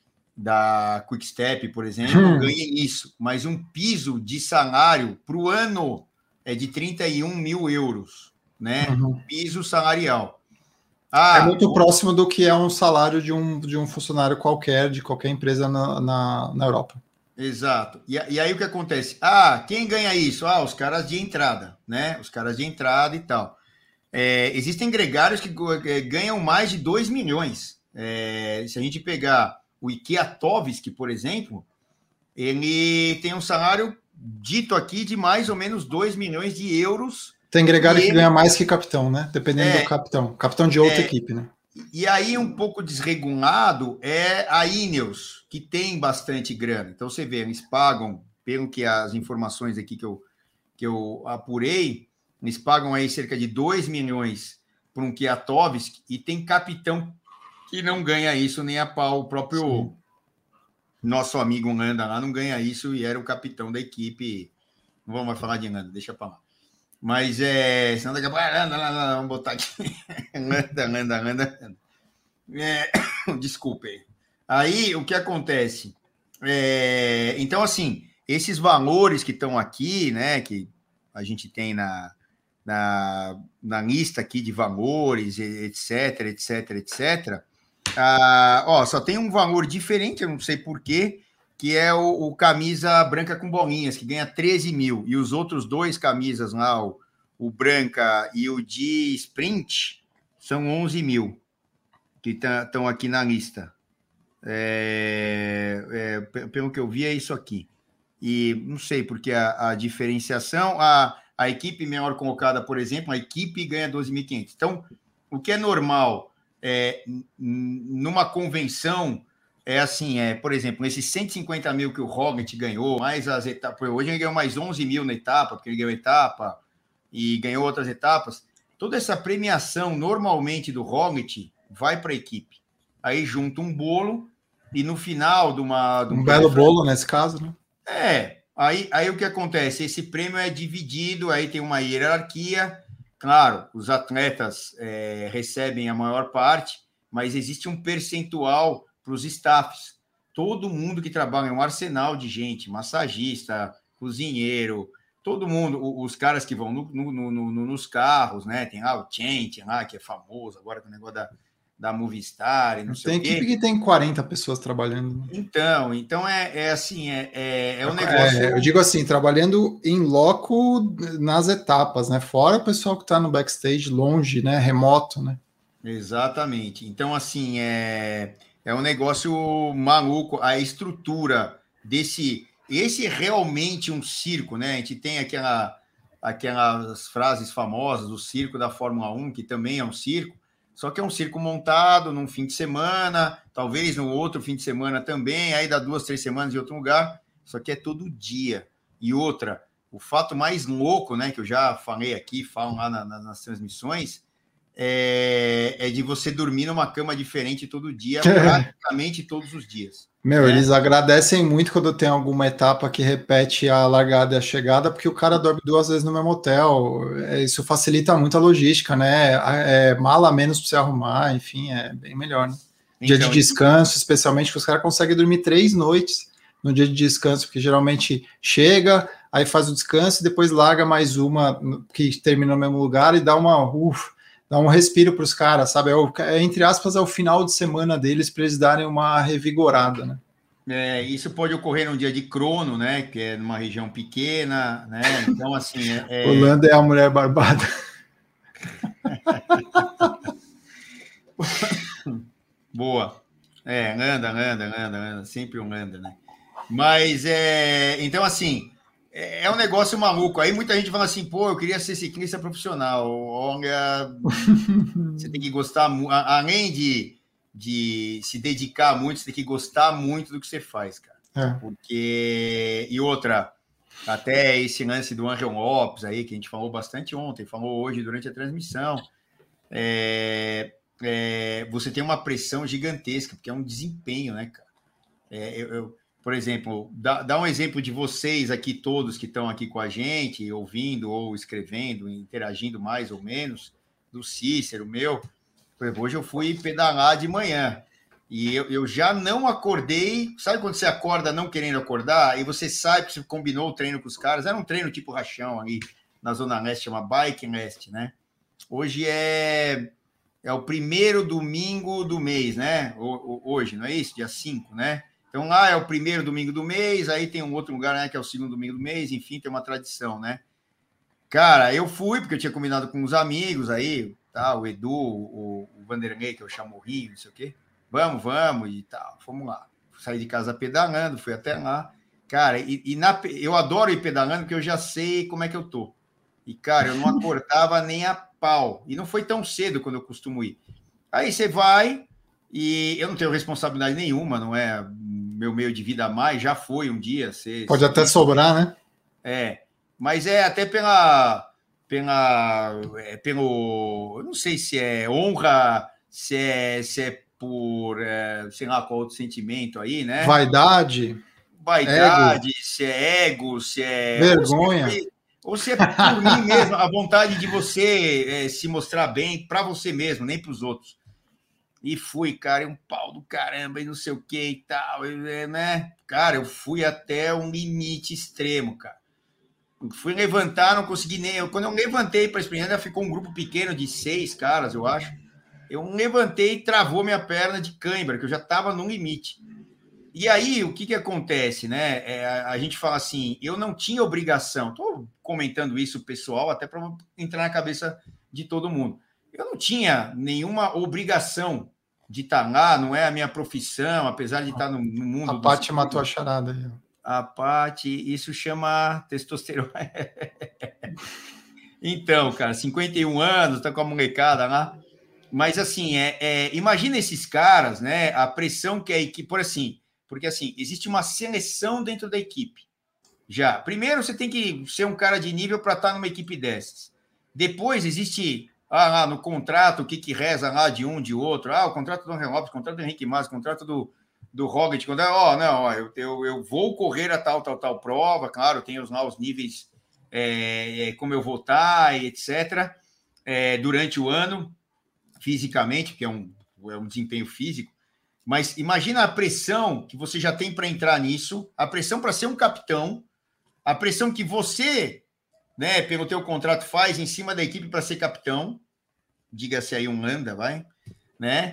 da Quick-Step, por exemplo, hum. ganhem isso, mas um piso de salário para o ano é de trinta e um mil euros, né? Uhum. Piso salarial. Ah, é muito o... próximo do que é um salário de um, de um funcionário qualquer, de qualquer empresa na, na, na Europa. Exato. E, e aí o que acontece? Ah, quem ganha isso? Ah, os caras de entrada, né? Os caras de entrada e tal. É, existem gregários que ganham mais de dois milhões. É, se a gente pegar o Ikiatovski, por exemplo, ele tem um salário dito aqui de mais ou menos dois milhões de euros. Tem gregário que ele... ganha mais que capitão, né? Dependendo é, do capitão. Capitão de outra é, equipe, né? E aí, um pouco desregulado é a Ineos, que tem bastante grana. Então, você vê, eles pagam, pelo que as informações aqui que eu, que eu apurei, eles pagam aí cerca de dois milhões para um Kwiatkowski e tem capitão que não ganha isso nem a pau. O próprio Sim. nosso amigo Landa lá não ganha isso e era o capitão da equipe. Não vamos mais falar de Landa, deixa para lá. Mas é. Senão daqui a pouco. Landa, Landa, vamos botar aqui. Landa, Landa, Landa. É, desculpe. Aí o que acontece? É, então, assim, esses valores que estão aqui, né? Que a gente tem na, na, na lista aqui de valores, etc, etc, etc. Ah, ó, só tem um valor diferente, eu não sei porquê, que é o, o camisa branca com bolinhas, que ganha treze mil, e os outros dois camisas lá, o, o branca e o de sprint, são onze mil, que estão aqui na lista. É, é, pelo que eu vi, é isso aqui. E não sei, porque a, a diferenciação, a, a equipe melhor colocada, por exemplo, a equipe ganha doze mil e quinhentos. Então, o que é normal é, numa convenção, é assim, é, por exemplo, esses cento e cinquenta mil que o Roglic ganhou, mais as etapas, hoje ele ganhou mais onze mil na etapa, porque ele ganhou etapa e ganhou outras etapas. Toda essa premiação, normalmente, do Roglic vai para a equipe. Aí junta um bolo e no final de uma... De um, um belo bolo, nesse caso, né? É, aí, aí o que acontece? Esse prêmio é dividido, aí tem uma hierarquia. Claro, os atletas é, recebem a maior parte, mas existe um percentual para os staffs. Todo mundo que trabalha, é um arsenal de gente, massagista, cozinheiro, todo mundo, os caras que vão no, no, no, no, nos carros, né? Tem lá o Chente lá, que é famoso agora com o negócio da, da Movistar e não sei tem o quê. Tem equipe que tem quarenta pessoas trabalhando. Então, então é, é assim, é, é, é um negócio... É, eu digo assim, trabalhando em loco nas etapas, né? Fora o pessoal que está no backstage, longe, né? Remoto, né? Exatamente. Então, assim, é, é um negócio maluco. A estrutura desse... Esse é realmente um circo, né? A gente tem aquela, aquelas frases famosas do circo da Fórmula um, que também é um circo, só que é um circo montado num fim de semana, talvez no outro fim de semana também, aí dá duas, três semanas em outro lugar, só que é todo dia. E outra, o fato mais louco, né, que eu já falei aqui, falam lá na, na, nas transmissões, é, é de você dormir numa cama diferente todo dia, praticamente todos os dias. Meu, né? Eles agradecem muito quando tem alguma etapa que repete a largada e a chegada, porque o cara dorme duas vezes no mesmo hotel. Isso facilita muito a logística, né? É mala menos para você arrumar, enfim, é bem melhor, né? Então, dia de descanso, especialmente, que os caras conseguem dormir três noites no dia de descanso, porque geralmente chega, aí faz o descanso e depois larga mais uma que termina no mesmo lugar e dá uma ufa, dá um respiro para os caras, sabe? É, o, é, entre aspas, é o final de semana deles para eles darem uma revigorada, né? É, isso pode ocorrer num dia de crono, né? Que é numa região pequena, né? Então, assim. É, é... Holanda é a mulher barbada. Boa. É, anda, anda, anda, anda. Sempre um anda, né? Mas, é... então, assim, é um negócio maluco. Aí muita gente fala assim, pô, eu queria ser ciclista profissional. Olha, você tem que gostar, além de, de se dedicar muito, você tem que gostar muito do que você faz, cara. É. Porque, e outra, até esse lance do Angel Lopes aí, que a gente falou bastante ontem, falou hoje durante a transmissão, é, é, você tem uma pressão gigantesca, porque é um desempenho, né, cara? É, eu, eu, por exemplo, dá, dá um exemplo de vocês aqui, todos que estão aqui com a gente, ouvindo ou escrevendo, interagindo mais ou menos, do Cícero, meu. Por exemplo, hoje eu fui pedalar de manhã e eu, eu já não acordei. Sabe quando você acorda não querendo acordar e você sabe que você combinou o treino com os caras? Era um treino tipo rachão ali na Zona Leste, chama Bike Leste, né? Hoje é, é o primeiro domingo do mês, né? O, o, hoje, não é isso? Dia cinco, né? Então lá é o primeiro domingo do mês, aí tem um outro lugar, né, que é o segundo domingo do mês, enfim, tem uma tradição, né? Cara, eu fui, porque eu tinha combinado com uns amigos aí, tá, o Edu, o, o Vanderlei, que eu chamo Rio, não sei o quê. Vamos, vamos, e tal, fomos lá. Saí de casa pedalando, fui até lá. Cara, e, e na, eu adoro ir pedalando, porque eu já sei como é que eu tô. E, cara, eu não acordava nem a pau. E não foi tão cedo quando eu costumo ir. Aí você vai, e eu não tenho responsabilidade nenhuma, não é meu meio de vida a mais, já foi um dia. Você, Pode até sobrar, né? É, mas é até pela, pela, é, pelo, eu não sei se é honra, se é, se é por, é, sei lá, qual outro sentimento aí, né? Vaidade. Vaidade, ego. Se é ego, se é... Vergonha. Ou se é, ou se é por mim mesmo, a vontade de você é, se mostrar bem para você mesmo, nem para os outros. E fui, cara, e um pau do caramba, e não sei o que e tal, né? Cara, eu fui até um limite extremo, cara. Fui levantar, não consegui nem... Quando eu levantei para experimentar, ficou um grupo pequeno de seis caras, eu acho. Eu levantei e travou minha perna de cãibra, que eu já estava no limite. E aí, o que, que acontece, né? É, a gente fala assim, eu não tinha obrigação, estou comentando isso pessoal, até para entrar na cabeça de todo mundo. Eu não tinha nenhuma obrigação de estar lá, não é a minha profissão, apesar de estar no, no mundo... A Paty matou a charada aí. A Paty, isso chama testosterona. Então, cara, cinquenta e um anos, tá com a molecada lá. Mas, assim, é, é, imagina esses caras, né? A pressão que a equipe... Por assim, porque, assim, existe uma seleção dentro da equipe. Já. Primeiro, você tem que ser um cara de nível para estar numa equipe dessas. Depois, existe... Ah, lá, no contrato, o que que reza lá de um, de outro. Ah, o contrato do Angel Lopes, o contrato do Henrique Mas, o contrato do... do Roglic, quando é, ó, oh, não, ó, eu, eu, eu vou correr a tal, tal, tal prova, claro, tenho lá os níveis, é, como eu vou estar, etcétera, é, durante o ano, fisicamente, que é um, é um desempenho físico, mas imagina a pressão que você já tem para entrar nisso, a pressão para ser um capitão, a pressão que você, né, pelo teu contrato faz em cima da equipe para ser capitão, diga-se aí um Landa, vai, né?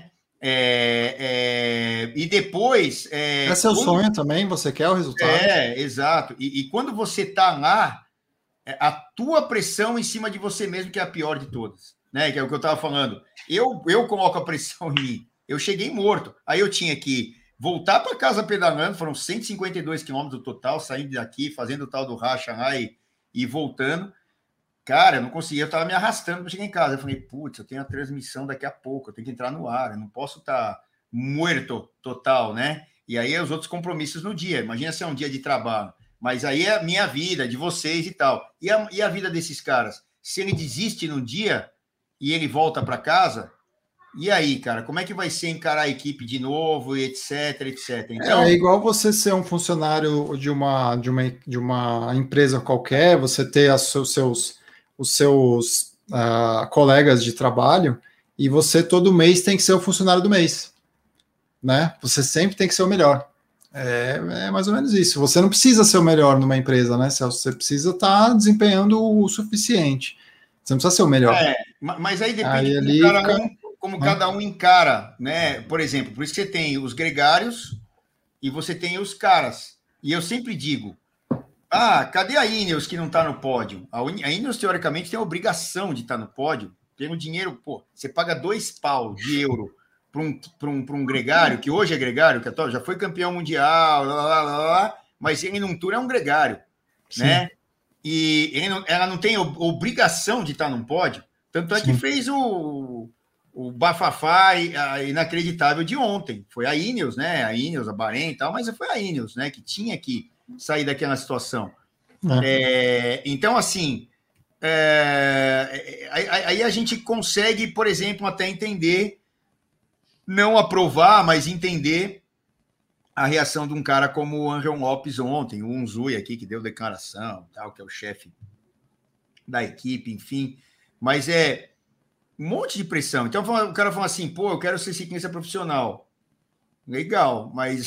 É, é, e depois... É, é seu quando, sonho também, você quer o resultado. É, exato. E, e quando você está lá, a tua pressão em cima de você mesmo, que é a pior de todas, né? Que é o que eu estava falando. Eu, eu coloco a pressão em mim. Eu cheguei morto. Aí eu tinha que voltar para casa pedalando, foram cento e cinquenta e dois quilômetros no total, saindo daqui, fazendo o tal do racha lá e, e voltando. Cara, eu não conseguia, eu estava me arrastando para chegar em casa. Eu falei, putz, eu tenho a transmissão daqui a pouco, eu tenho que entrar no ar, eu não posso estar tá morto total, né? E aí os outros compromissos no dia. Imagina se é um dia de trabalho. Mas aí é a minha vida, de vocês e tal. E a, e a vida desses caras? Se ele desiste num dia e ele volta para casa, e aí, cara, como é que vai ser encarar a equipe de novo, e etc, etcétera. Então, é, é igual você ser um funcionário de uma, de uma, de uma empresa qualquer, você ter os seus, seus, os seus uh, colegas de trabalho, e você todo mês tem que ser o funcionário do mês, né? Você sempre tem que ser o melhor. É, é mais ou menos isso. Você não precisa ser o melhor numa empresa, né, Celso? Você precisa estar tá desempenhando o suficiente. Você não precisa ser o melhor. É, mas aí depende aí, como, ali cada, fica, um, como né? cada um encara, né? Por exemplo, por isso que você tem os gregários e você tem os caras. E eu sempre digo, ah, cadê a Ineos que não está no pódio? A Ineos, teoricamente, tem a obrigação de estar tá no pódio. Tem o dinheiro, pô, você paga dois pau de euro para um, um, um gregário, que hoje é gregário, que já foi campeão mundial, lá, lá, lá, lá, mas ele num tour é um gregário, Sim. né? E ele não, ela não tem obrigação de estar num pódio, tanto é Sim. que fez o, o bafafá inacreditável de ontem. Foi a Ineos, né? A Ineos, a Bahrein e tal, mas foi a Ineos, né? Que tinha que sair daquela situação. É. É, então, assim, é, aí a gente consegue, por exemplo, até entender, não aprovar, mas entender a reação de um cara como o Angel Lopes ontem, o Unzui aqui, que deu declaração, tal, que é o chefe da equipe, enfim. Mas é um monte de pressão. Então o cara fala assim, pô, eu quero ser ciclista profissional. Legal, mas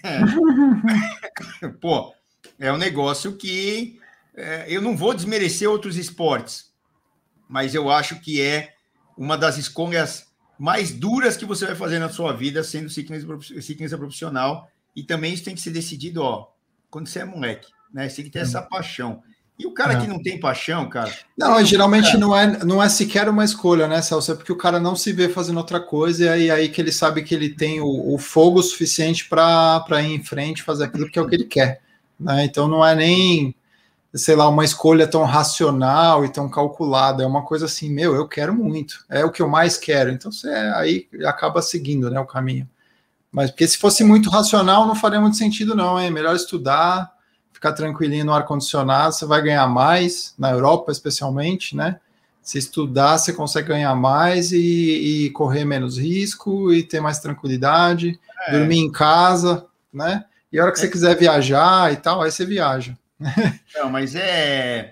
pô, é um negócio que é, eu não vou desmerecer outros esportes, mas eu acho que é uma das escolhas mais duras que você vai fazer na sua vida sendo ciclista, ciclista profissional. E também isso tem que ser decidido, ó, quando você é moleque, né? Você tem que ter essa paixão. E o cara é. que não tem paixão, cara... Não, geralmente cara... não, é, não é sequer uma escolha, né, Celso? É porque o cara não se vê fazendo outra coisa e aí, aí que ele sabe que ele tem o, o fogo suficiente para ir em frente, fazer aquilo que é o que ele quer, né? Então não é nem, sei lá, uma escolha tão racional e tão calculada. É uma coisa assim, meu, eu quero muito. É o que eu mais quero. Então você aí acaba seguindo, né, o caminho. Mas porque se fosse muito racional, não faria muito sentido, não, hein? Melhor estudar, ficar tranquilinho no ar-condicionado, você vai ganhar mais, na Europa especialmente, né? Se estudar, você consegue ganhar mais e, e correr menos risco e ter mais tranquilidade, é. dormir em casa, né? E a hora que é. você quiser viajar e tal, aí você viaja. Não, mas é...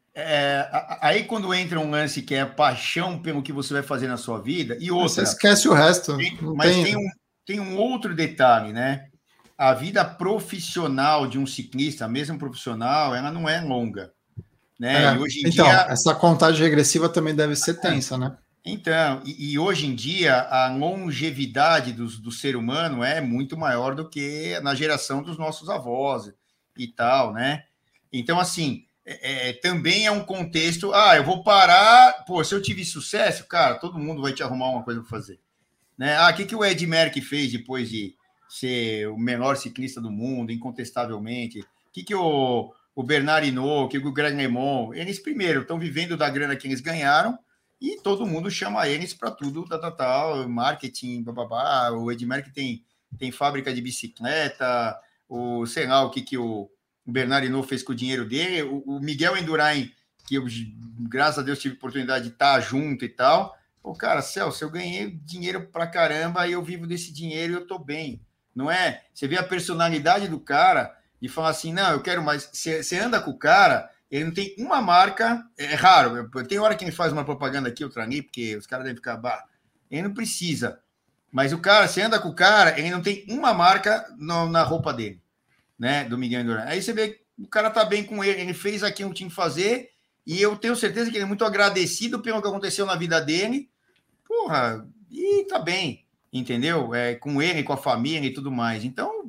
É, aí quando entra um lance que é a paixão pelo que você vai fazer na sua vida, e outra... Você esquece o resto. Tem, mas tem... tem um Tem um outro detalhe, né? A vida profissional de um ciclista, mesmo profissional, ela não é longa, né? É, e hoje em então, dia... essa contagem regressiva também deve ser tensa, né? Então, e, e hoje em dia, a longevidade do, do ser humano é muito maior do que na geração dos nossos avós e tal, né? Então, assim, é, é, também é um contexto... Ah, eu vou parar... Pô, se eu tive sucesso, cara, todo mundo vai te arrumar uma coisa para fazer. Né? Ah, o que, que o Ed Merckx fez depois de ser o melhor ciclista do mundo, incontestavelmente? O que, que o, o Bernard Hinault, o que o Greg LeMond, eles primeiro estão vivendo da grana que eles ganharam e todo mundo chama eles para tudo, tal, tal, tal, marketing, bababá. O Ed Merckx tem, tem fábrica de bicicleta, o, sei lá o que, que o Bernard Hinault fez com o dinheiro dele, o, o Miguel Indurain, que eu, graças a Deus, tive oportunidade de estar junto e tal. Pô, cara, Celso, eu ganhei dinheiro pra caramba e eu vivo desse dinheiro e eu tô bem, não é? Você vê a personalidade do cara e fala assim, não, eu quero mais... Você anda com o cara, ele não tem uma marca, é raro, tem hora que ele faz uma propaganda aqui, outra ali, porque os caras devem ficar... Bah, ele não precisa, mas o cara, você anda com o cara, ele não tem uma marca no, na roupa dele, né, do Miguel Indurain. Aí você vê, o cara tá bem com ele, ele fez aquilo que tinha que fazer e eu tenho certeza que ele é muito agradecido pelo que aconteceu na vida dele. Porra, e tá bem. entendeu? É, com ele, com a família e tudo mais. Então,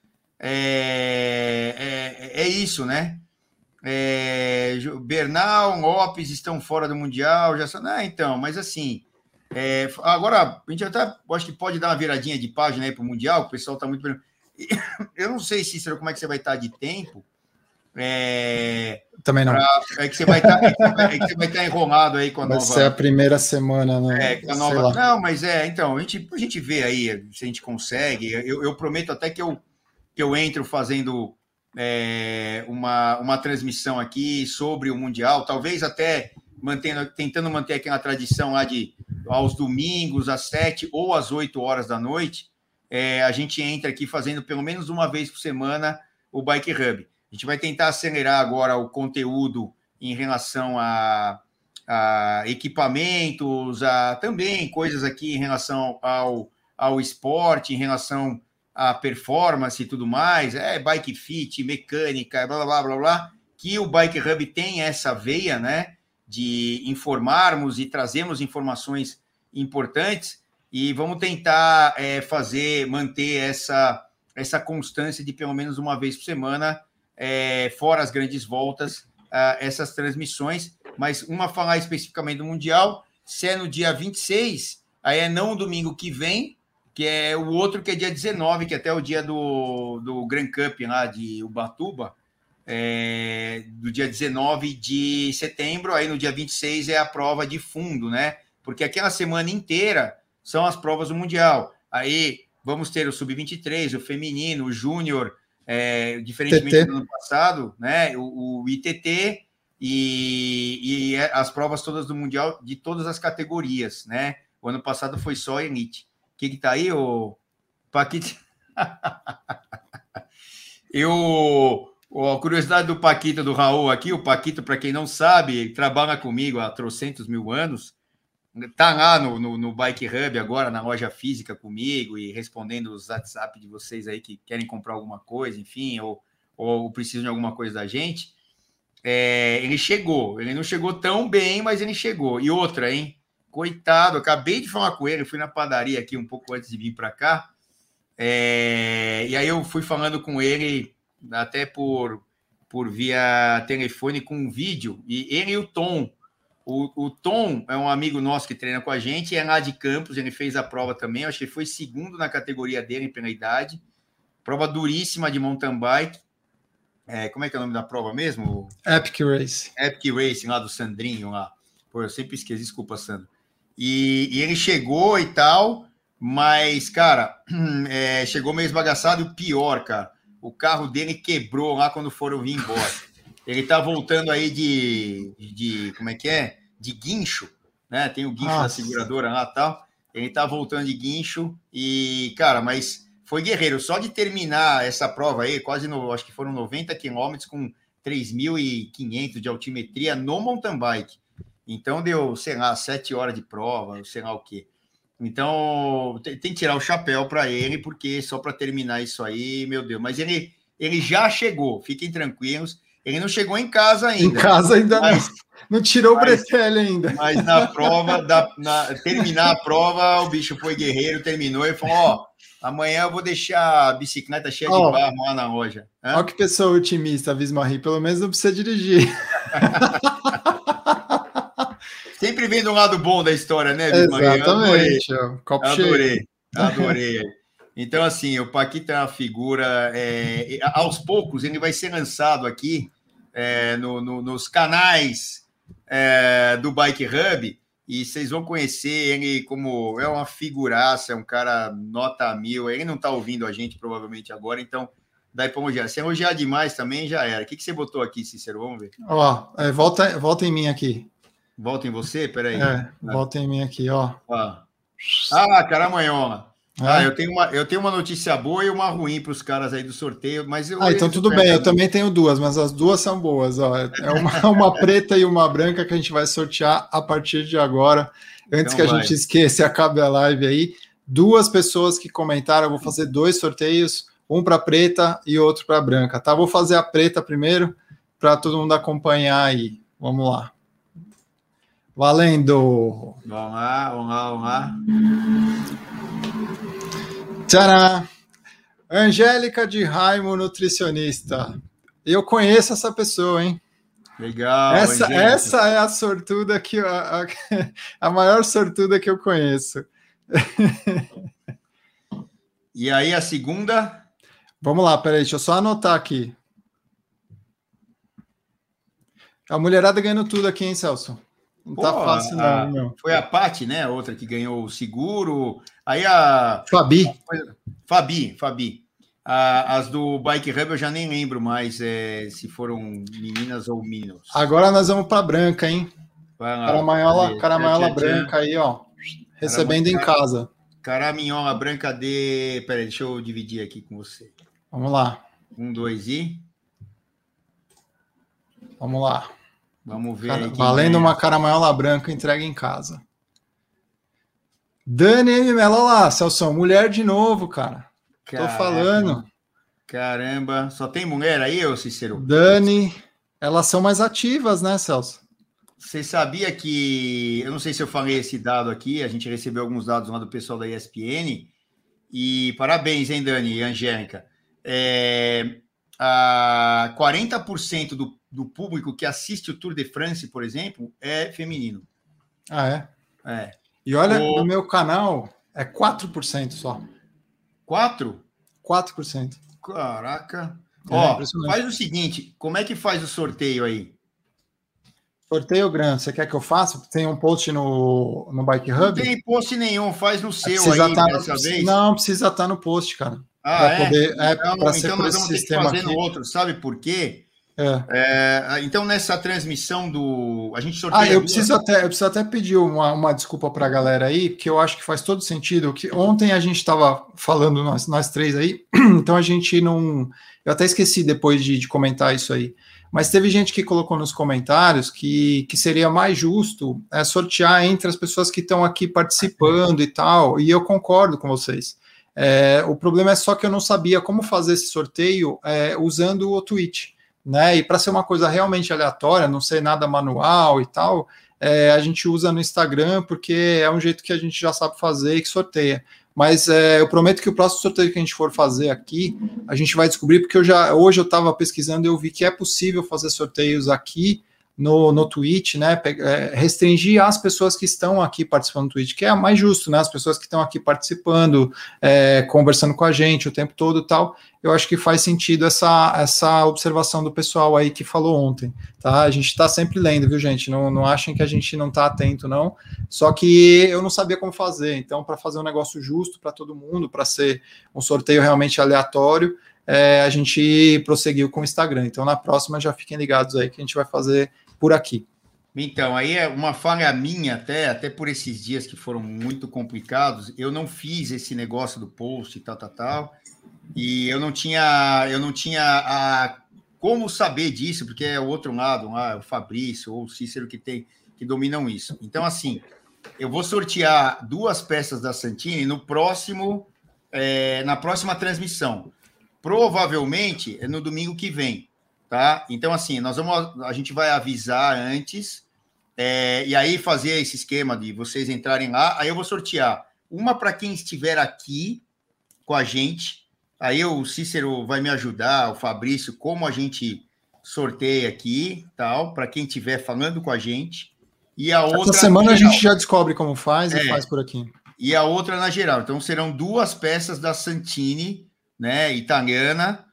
é, é, é isso, né? É, Bernal, Lopes estão fora do Mundial, já são... Ah, então, mas assim, é, agora a gente até acho que pode dar uma viradinha de página aí para o Mundial, o pessoal está muito... Eu não sei, Cícero, como é que você vai estar de tempo. É, Também não. Pra, é que você vai estar, é que você vai, é que você vai estar enrolado aí com a vai nova... Vai ser a primeira semana, né? É, com a nova... Não, mas é, então, a gente, a gente vê aí se a gente consegue. Eu, eu prometo até que eu, que eu entro fazendo é, uma, uma transmissão aqui sobre o Mundial, talvez até mantendo, tentando manter aquela tradição lá de aos domingos, às sete ou às oito horas da noite, é, a gente entra aqui fazendo pelo menos uma vez por semana o Bike Hub. A gente vai tentar acelerar agora o conteúdo em relação a, a equipamentos, a também coisas aqui em relação ao, ao esporte, em relação à performance e tudo mais, é bike fit, mecânica, blá, blá, blá, blá, que o Bike Hub tem essa veia, né, de informarmos e trazermos informações importantes e vamos tentar é, fazer, manter essa, essa constância de pelo menos uma vez por semana, É, fora as grandes voltas, uh, essas transmissões, mas uma falar especificamente do Mundial, se é no dia vinte e seis, aí é não o domingo que vem, que é o outro que é dia dezenove, que é até o dia do, do Grand Cup lá de Ubatuba, é, do dia dezenove de setembro, aí no dia vinte e seis é a prova de fundo, né? Porque aquela semana inteira são as provas do Mundial. Aí vamos ter o sub vinte e três, o feminino, o júnior, É, diferentemente T T. Do ano passado, né, o, o I T T e, e as provas todas do Mundial de todas as categorias, né? O ano passado foi só Elite. O que que tá aí, o Paquito? Eu, a curiosidade do Paquito, do Raul aqui, o Paquito, para quem não sabe, trabalha comigo há trocentos mil anos, tá lá no, no, no Bike Hub agora, na loja física comigo e respondendo os WhatsApp de vocês aí que querem comprar alguma coisa, enfim, ou, ou precisam de alguma coisa da gente. É, ele chegou, ele não chegou tão bem, mas ele chegou. E outra, hein? Coitado, acabei de falar com ele, fui na padaria aqui um pouco antes de vir para cá, é, e aí eu fui falando com ele até por, por via telefone com um vídeo, e ele e o Tom, O, o Tom é um amigo nosso que treina com a gente, é lá de Campos, ele fez a prova também, acho que ele foi segundo na categoria dele pela idade, prova duríssima de mountain bike, é, como é que é o nome da prova mesmo? Epic Race. Epic Racing, lá do Sandrinho, lá. Pô, eu sempre esqueço, desculpa, Sandro. E, e ele chegou e tal, mas, cara, é, chegou meio esbagaçado e o pior, cara, o carro dele quebrou lá quando foram vir embora. Ele tá voltando aí de, de, como é que é? De guincho, né? Tem o guincho Nossa. Da seguradora lá e tal. Ele tá voltando de guincho e, cara, mas foi guerreiro. Só de terminar essa prova aí, quase, no, acho que foram noventa quilômetros com três mil e quinhentos de altimetria no mountain bike. Então deu, sei lá, sete horas de prova, sei lá o quê. Então tem, tem que tirar o chapéu para ele, porque só para terminar isso aí, meu Deus. Mas ele, ele já chegou, fiquem tranquilos. Ele não chegou em casa ainda. Em casa ainda mas, não. Não tirou mas, o bretelle ainda. Mas na prova, da, na, terminar a prova, o bicho foi guerreiro, terminou e falou, ó, amanhã eu vou deixar a bicicleta cheia oh, de barro lá na loja. Hã? Olha que pessoa otimista, Vismarie. Pelo menos não precisa dirigir. Sempre vem do lado bom da história, né, Vismarie? Exatamente. Adorei. Copo adorei, cheio. Adorei. Então, assim, o Paquito é uma figura... É, aos poucos, ele vai ser lançado aqui é, no, no, nos canais é, do Bike Hub e vocês vão conhecer ele como... É uma figuraça, é um cara nota mil. Ele não está ouvindo a gente, provavelmente, agora, então dá para elogiar. Se elogiar demais também, já era. O que, que você botou aqui, Cícero? Vamos ver. Ó, é, volta, volta em mim aqui. Volta em você? Peraí. É, ah. volta em mim aqui, ó. Ah, ah caramanhola. Ah, é? eu, tenho uma, eu tenho uma notícia boa e uma ruim para os caras aí do sorteio, mas eu... Ah, então tudo bem, eu também tenho duas, mas as duas são boas, ó. É uma, uma preta e uma branca que a gente vai sortear a partir de agora, antes então que a vai. gente esqueça e acabe a live aí. Duas pessoas que comentaram, eu vou fazer dois sorteios, um para preta e outro para branca, tá? Vou fazer a preta primeiro, para todo mundo acompanhar aí. Vamos lá. Valendo! Vamos lá, vamos lá, vamos lá. Tcharam! Angélica de Raimo, nutricionista. Eu conheço essa pessoa, hein? Legal, essa, essa é a sortuda que a, a, a maior sortuda que eu conheço. E aí a segunda? Vamos lá, peraí, deixa eu só anotar aqui. A mulherada ganhando tudo aqui, hein, Celso? Não Pô, tá fácil, não, a, não. Foi a Paty, né? A outra que ganhou o seguro. Aí a. Fabi. A, Fabi, Fabi. A, as do Bike Hub eu já nem lembro mais é, se foram meninas ou meninos. Agora nós vamos para branca, hein? Caramanhola, caramanhola branca aí, ó. Recebendo em casa. Caraminhola branca de. Peraí, deixa eu dividir aqui com você. Vamos lá. Um, dois e. Vamos lá. Vamos ver. Cara, valendo ganha. Uma caramanhola branca entregue em casa. Dani M. Mello, olha lá, Celso, mulher de novo, cara. Caramba. Tô falando. Caramba, só tem mulher aí, ô Cícero? Dani, elas são mais ativas, né, Celso? Você sabia que, eu não sei se eu falei esse dado aqui, a gente recebeu alguns dados lá do pessoal da E S P N, e parabéns, hein, Dani e Angélica. É, a quarenta por cento do, do público que assiste o Tour de France, por exemplo, é feminino. Ah, é? É. E olha, o... no meu canal é quatro por cento só. quatro? quatro por cento. Caraca. É, Ó, faz o seguinte, como é que faz o sorteio aí? Sorteio grande, você quer que eu faça? Tem um post no, no Bike Hub? Não tem post nenhum, faz no seu precisa aí tá dessa no, vez. Não, precisa estar no post, cara. Ah, é? Poder, é então, então ser nós vamos ter que fazer aqui. No outro, sabe por quê? É. É, então, nessa transmissão do... A gente sorteia... Ah, eu preciso, até, eu preciso até pedir uma, uma desculpa para a galera aí, que eu acho que faz todo sentido. Que ontem a gente estava falando, nós, nós três aí, então a gente não... Eu até esqueci depois de, de comentar isso aí. Mas teve gente que colocou nos comentários que, que seria mais justo é, sortear entre as pessoas que estão aqui participando e tal, e eu concordo com vocês. É, o problema é só que eu não sabia como fazer esse sorteio é, usando o Twitch, né? E para ser uma coisa realmente aleatória, não ser nada manual e tal, é, a gente usa no Instagram porque é um jeito que a gente já sabe fazer e que sorteia. Mas é, eu prometo que o próximo sorteio que a gente for fazer aqui, a gente vai descobrir, porque eu já, hoje eu estava pesquisando e eu vi que é possível fazer sorteios aqui no, no Twitch, né? É, restringir as pessoas que estão aqui participando do Twitch, que é mais justo, né? As pessoas que estão aqui participando, é, conversando com a gente o tempo todo e tal. Eu acho que faz sentido essa, essa observação do pessoal aí que falou ontem, tá? A gente está sempre lendo, viu, gente? Não, não achem que a gente não está atento, não. Só que eu não sabia como fazer. Então, para fazer um negócio justo para todo mundo, para ser um sorteio realmente aleatório, é, a gente prosseguiu com o Instagram. Então, na próxima, já fiquem ligados aí que a gente vai fazer por aqui. Então, aí é uma falha minha até, até por esses dias que foram muito complicados, eu não fiz esse negócio do post e tal, tal, tal, e eu não tinha, eu não tinha a, como saber disso, porque é o outro lado, lá, o Fabrício ou o Cícero que, tem, que dominam isso. Então, assim, eu vou sortear duas peças da Santini no próximo, é, na próxima transmissão. Provavelmente é no domingo que vem. Tá? Então, assim, nós vamos, a gente vai avisar antes, é, e aí fazer esse esquema de vocês entrarem lá, aí eu vou sortear uma para quem estiver aqui com a gente, aí o Cícero vai me ajudar, o Fabrício, como a gente sorteia aqui, tal, para quem estiver falando com a gente, e a outra... Essa semana a gente já descobre como faz e é, faz por aqui. E a outra na geral, então serão duas peças da Santini, né, italiana,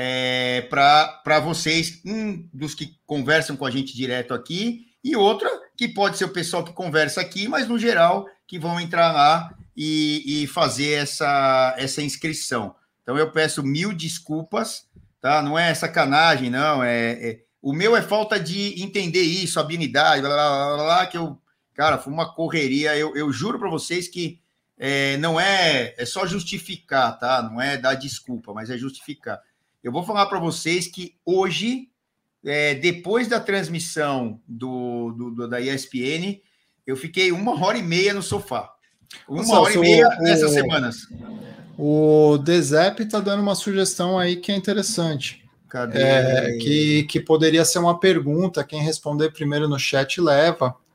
É, para vocês, um dos que conversam com a gente direto aqui, e outra que pode ser o pessoal que conversa aqui, mas no geral que vão entrar lá e, e fazer essa, essa inscrição. Então eu peço mil desculpas, tá? Não é sacanagem, não. É, é o meu é falta de entender isso, habilidade, blá, blá, blá, blá, que eu, cara, foi uma correria. Eu, eu juro para vocês que é, não é, é só justificar, tá? Não é dar desculpa, mas é justificar. Eu vou falar para vocês que hoje, é, depois da transmissão do, do, do, da E S P N, eu fiquei uma hora e meia no sofá. Uma Nossa, hora e meia o, nessas semanas. O Dezep está dando uma sugestão aí que é interessante. Cadê? É, que, que poderia ser uma pergunta, quem responder primeiro no chat leva.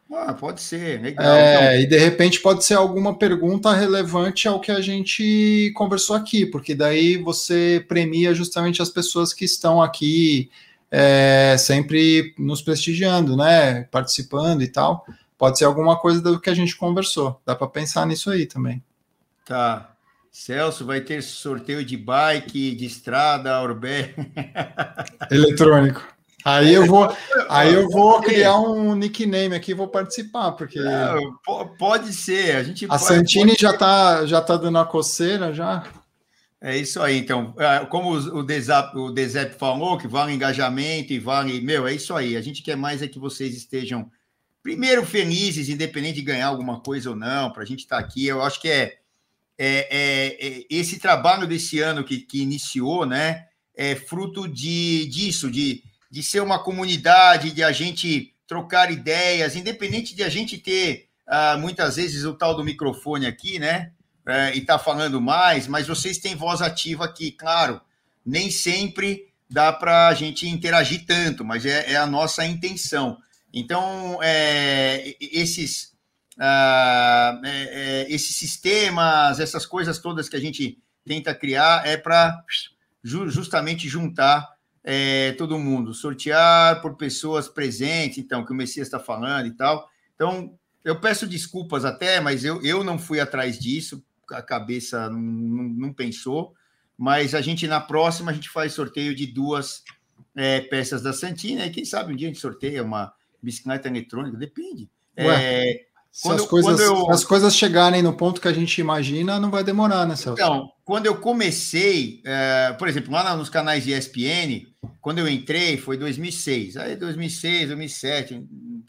Ah, pode ser, legal. É, Então, e de repente pode ser alguma pergunta relevante ao que a gente conversou aqui, porque daí você premia justamente as pessoas que estão aqui é, sempre nos prestigiando, né? Participando e tal. Pode ser alguma coisa do que a gente conversou. Dá para pensar nisso aí também. tá. Celso, vai ter sorteio de bike, de estrada, Orbé. Eletrônico. Aí É, eu vou, aí eu vou pode ser. criar um nickname aqui e vou participar, porque Não, po- pode ser. A gente a pode, Santini pode já tá, já tá dando a coceira já. É isso aí, então. É, como o Desap, o Desep falou, que vale engajamento e vale. Meu, é isso aí. A gente quer mais é que vocês estejam, primeiro, felizes, independente de ganhar alguma coisa ou não, para a gente estar aqui. Eu acho que é, é, é, é esse trabalho desse ano que, que iniciou, né? É fruto de, disso, de, de ser uma comunidade, de a gente trocar ideias, independente de a gente ter, ah, muitas vezes, o tal do microfone aqui, né? É, e está falando mais, mas vocês têm voz ativa aqui, claro. Nem sempre dá para a gente interagir tanto, mas é, é a nossa intenção. Então, é, esses, ah, é, é, esses sistemas, essas coisas todas que a gente tenta criar, é para justamente juntar é, todo mundo, sortear por pessoas presentes, então, que o Messias está falando e tal. Então, eu peço desculpas até, mas eu, eu não fui atrás disso, a cabeça não, não, não pensou, mas a gente, na próxima, a gente faz sorteio de duas é, peças da Santina, e quem sabe um dia a gente sorteia uma bicicleta eletrônica, depende. Ué, É, se as quando, quando coisas, se as eu... coisas chegarem no ponto que a gente imagina, não vai demorar, né, Celso? Então, quando eu comecei, é, por exemplo, lá nos canais de E S P N, quando eu entrei, foi dois mil e seis. Aí, dois mil e seis, dois mil e sete,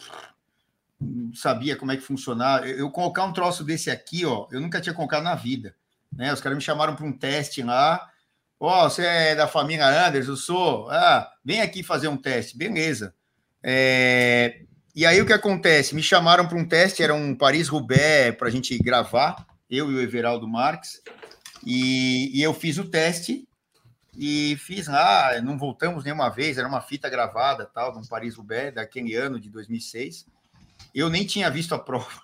não sabia como é que funcionava. Eu, eu colocar um troço desse aqui, ó, eu nunca tinha colocado na vida. Né? Os caras me chamaram para um teste lá. Ó, oh, você é da família Anders? Eu sou. Ah, vem aqui fazer um teste. Beleza. É... E aí o que acontece? Me chamaram para um teste, era um Paris-Roubaix para a gente gravar, eu e o Everaldo Marques, e, e eu fiz o teste e fiz lá, não voltamos nenhuma vez, era uma fita gravada, tal, de um Paris-Roubaix, daquele ano de dois mil e seis. Eu nem tinha visto a prova.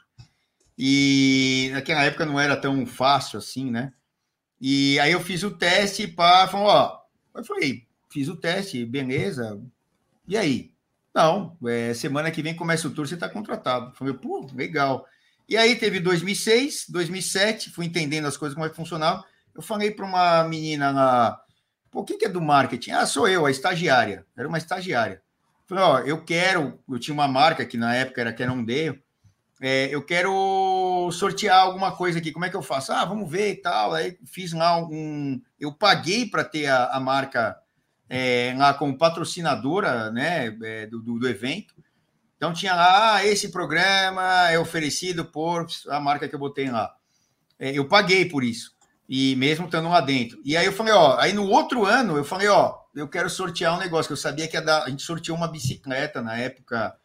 E naquela época não era tão fácil assim, né? E aí eu fiz o teste para falou, ó, eu falei, fiz o teste, beleza. E aí? Não, é, semana que vem começa o tour, você está contratado. Eu falei, pô, legal. E aí teve dois mil e seis, dois mil e sete, fui entendendo as coisas como é que funcionava. Eu falei para uma menina lá, pô, quem que é do marketing? Ah, sou eu, a estagiária. Era uma estagiária. Eu falei, ó, eu quero, eu tinha uma marca que na época era Cannondale, é, eu quero sortear alguma coisa aqui, como é que eu faço? Ah, vamos ver e tal. Aí fiz lá um. Eu paguei para ter a, a marca é, lá como patrocinadora, né, é, do, do, do evento. Então tinha lá, ah, esse programa é oferecido por a marca que eu botei lá. É, eu paguei por isso, e mesmo estando lá dentro. E aí eu falei, ó, aí no outro ano eu falei, ó, eu quero sortear um negócio, que eu sabia que ia dar, a gente sorteou uma bicicleta na época.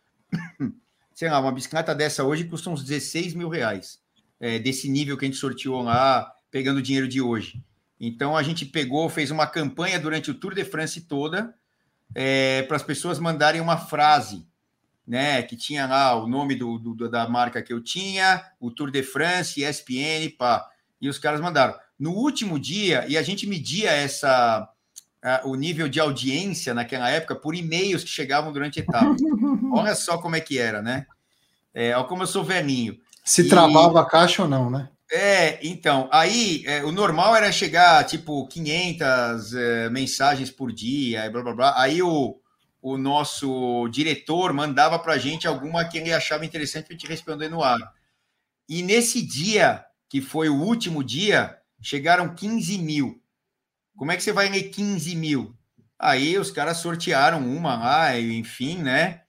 Sei lá, uma bicicleta dessa hoje custa uns dezesseis mil reais, é, desse nível que a gente sorteou lá, pegando o dinheiro de hoje. Então, a gente pegou, fez uma campanha durante o Tour de France toda, é, para as pessoas mandarem uma frase, né, que tinha lá o nome do, do, da marca que eu tinha, o Tour de France, E S P N, pá, e os caras mandaram. No último dia, e a gente media essa, a, o nível de audiência naquela época por e-mails que chegavam durante a etapa. Olha só como é que era, né? É, olha como eu sou velhinho. Se E, travava a caixa ou não, né? é, então, aí é, o normal era chegar, tipo, quinhentas é, mensagens por dia, blá, blá, blá. Aí o, o nosso diretor mandava pra gente alguma que ele achava interessante pra gente responder no ar. E nesse dia, que foi o último dia, chegaram quinze mil. Como é que você vai ler quinze mil? Aí os caras sortearam uma lá, enfim, né?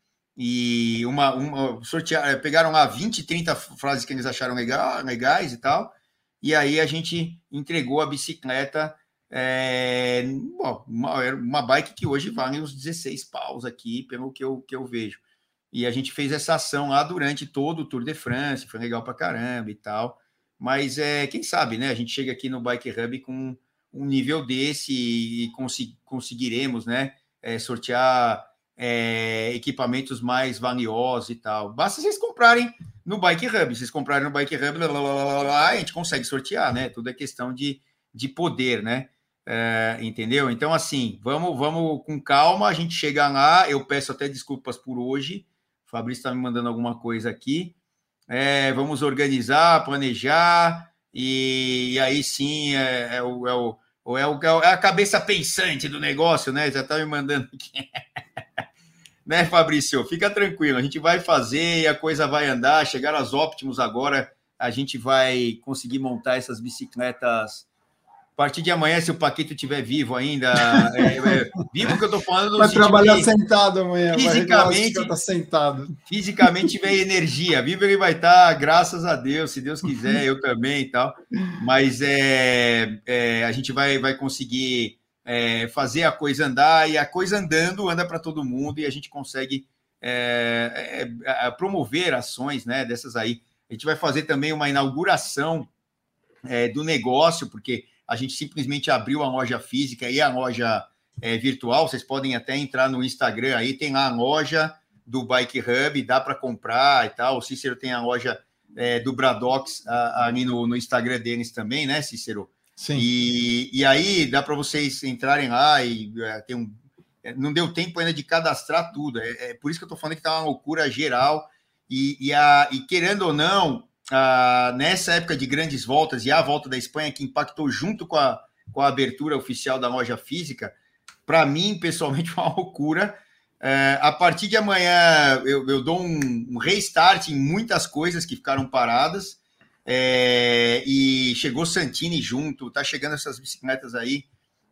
E uma, uma sortearam, pegaram lá vinte, trinta frases que eles acharam legal, legais e tal. E aí a gente entregou a bicicleta, é, bom, uma, uma bike que hoje vale uns dezesseis paus aqui, pelo que eu, que eu vejo. E a gente fez essa ação lá durante todo o Tour de France, foi legal pra caramba e tal. Mas é, quem sabe, né? A gente chega aqui no Bike Hub com um nível desse e cons conseguiremos, né? É, sortear é, equipamentos mais valiosos e tal. Basta vocês comprarem no Bike Hub. Vocês comprarem no Bike Hub, lá, lá, lá, lá, a gente consegue sortear, né? Tudo é questão de, de poder, né? É, entendeu? Então, assim, vamos, vamos com calma, a gente chega lá. Eu peço até desculpas por hoje. O Fabrício está me mandando alguma coisa aqui. É, vamos organizar, planejar, e, e aí sim é, é, o, é, o, é, o, é a cabeça pensante do negócio, né? Já está me mandando aqui. Né, Fabrício? Fica tranquilo, a gente vai fazer e a coisa vai andar. Chegar às Optimus agora, a gente vai conseguir montar essas bicicletas. A partir de amanhã, se o Paquito estiver vivo ainda, é, é, vivo que eu estou falando... Vai trabalhar que, sentado amanhã, fisicamente, vai tá sentado. Fisicamente tiver energia, vivo ele vai estar, graças a Deus, se Deus quiser, eu também e tal, mas é, é, a gente vai, vai conseguir é, fazer a coisa andar, e a coisa andando anda para todo mundo, e a gente consegue é, é, promover ações, né, dessas aí. A gente vai fazer também uma inauguração é, do negócio, porque a gente simplesmente abriu a loja física e a loja é, virtual. Vocês podem até entrar no Instagram aí, tem lá a loja do Bike Hub, dá para comprar e tal. O Cícero tem a loja é, do Bradox a, ali no, no Instagram deles também, né, Cícero? Sim. E, e aí dá para vocês entrarem lá e é, tem um... Não deu tempo ainda de cadastrar tudo. É, é por isso que eu estou falando que está uma loucura geral. E, e, a, e querendo ou não, Ah, nessa época de grandes voltas e a volta da Espanha, que impactou junto com a, com a abertura oficial da loja física, para mim, pessoalmente, foi uma loucura. É, a partir de amanhã, eu, eu dou um, um restart em muitas coisas que ficaram paradas, é, e chegou Santini junto, tá chegando essas bicicletas aí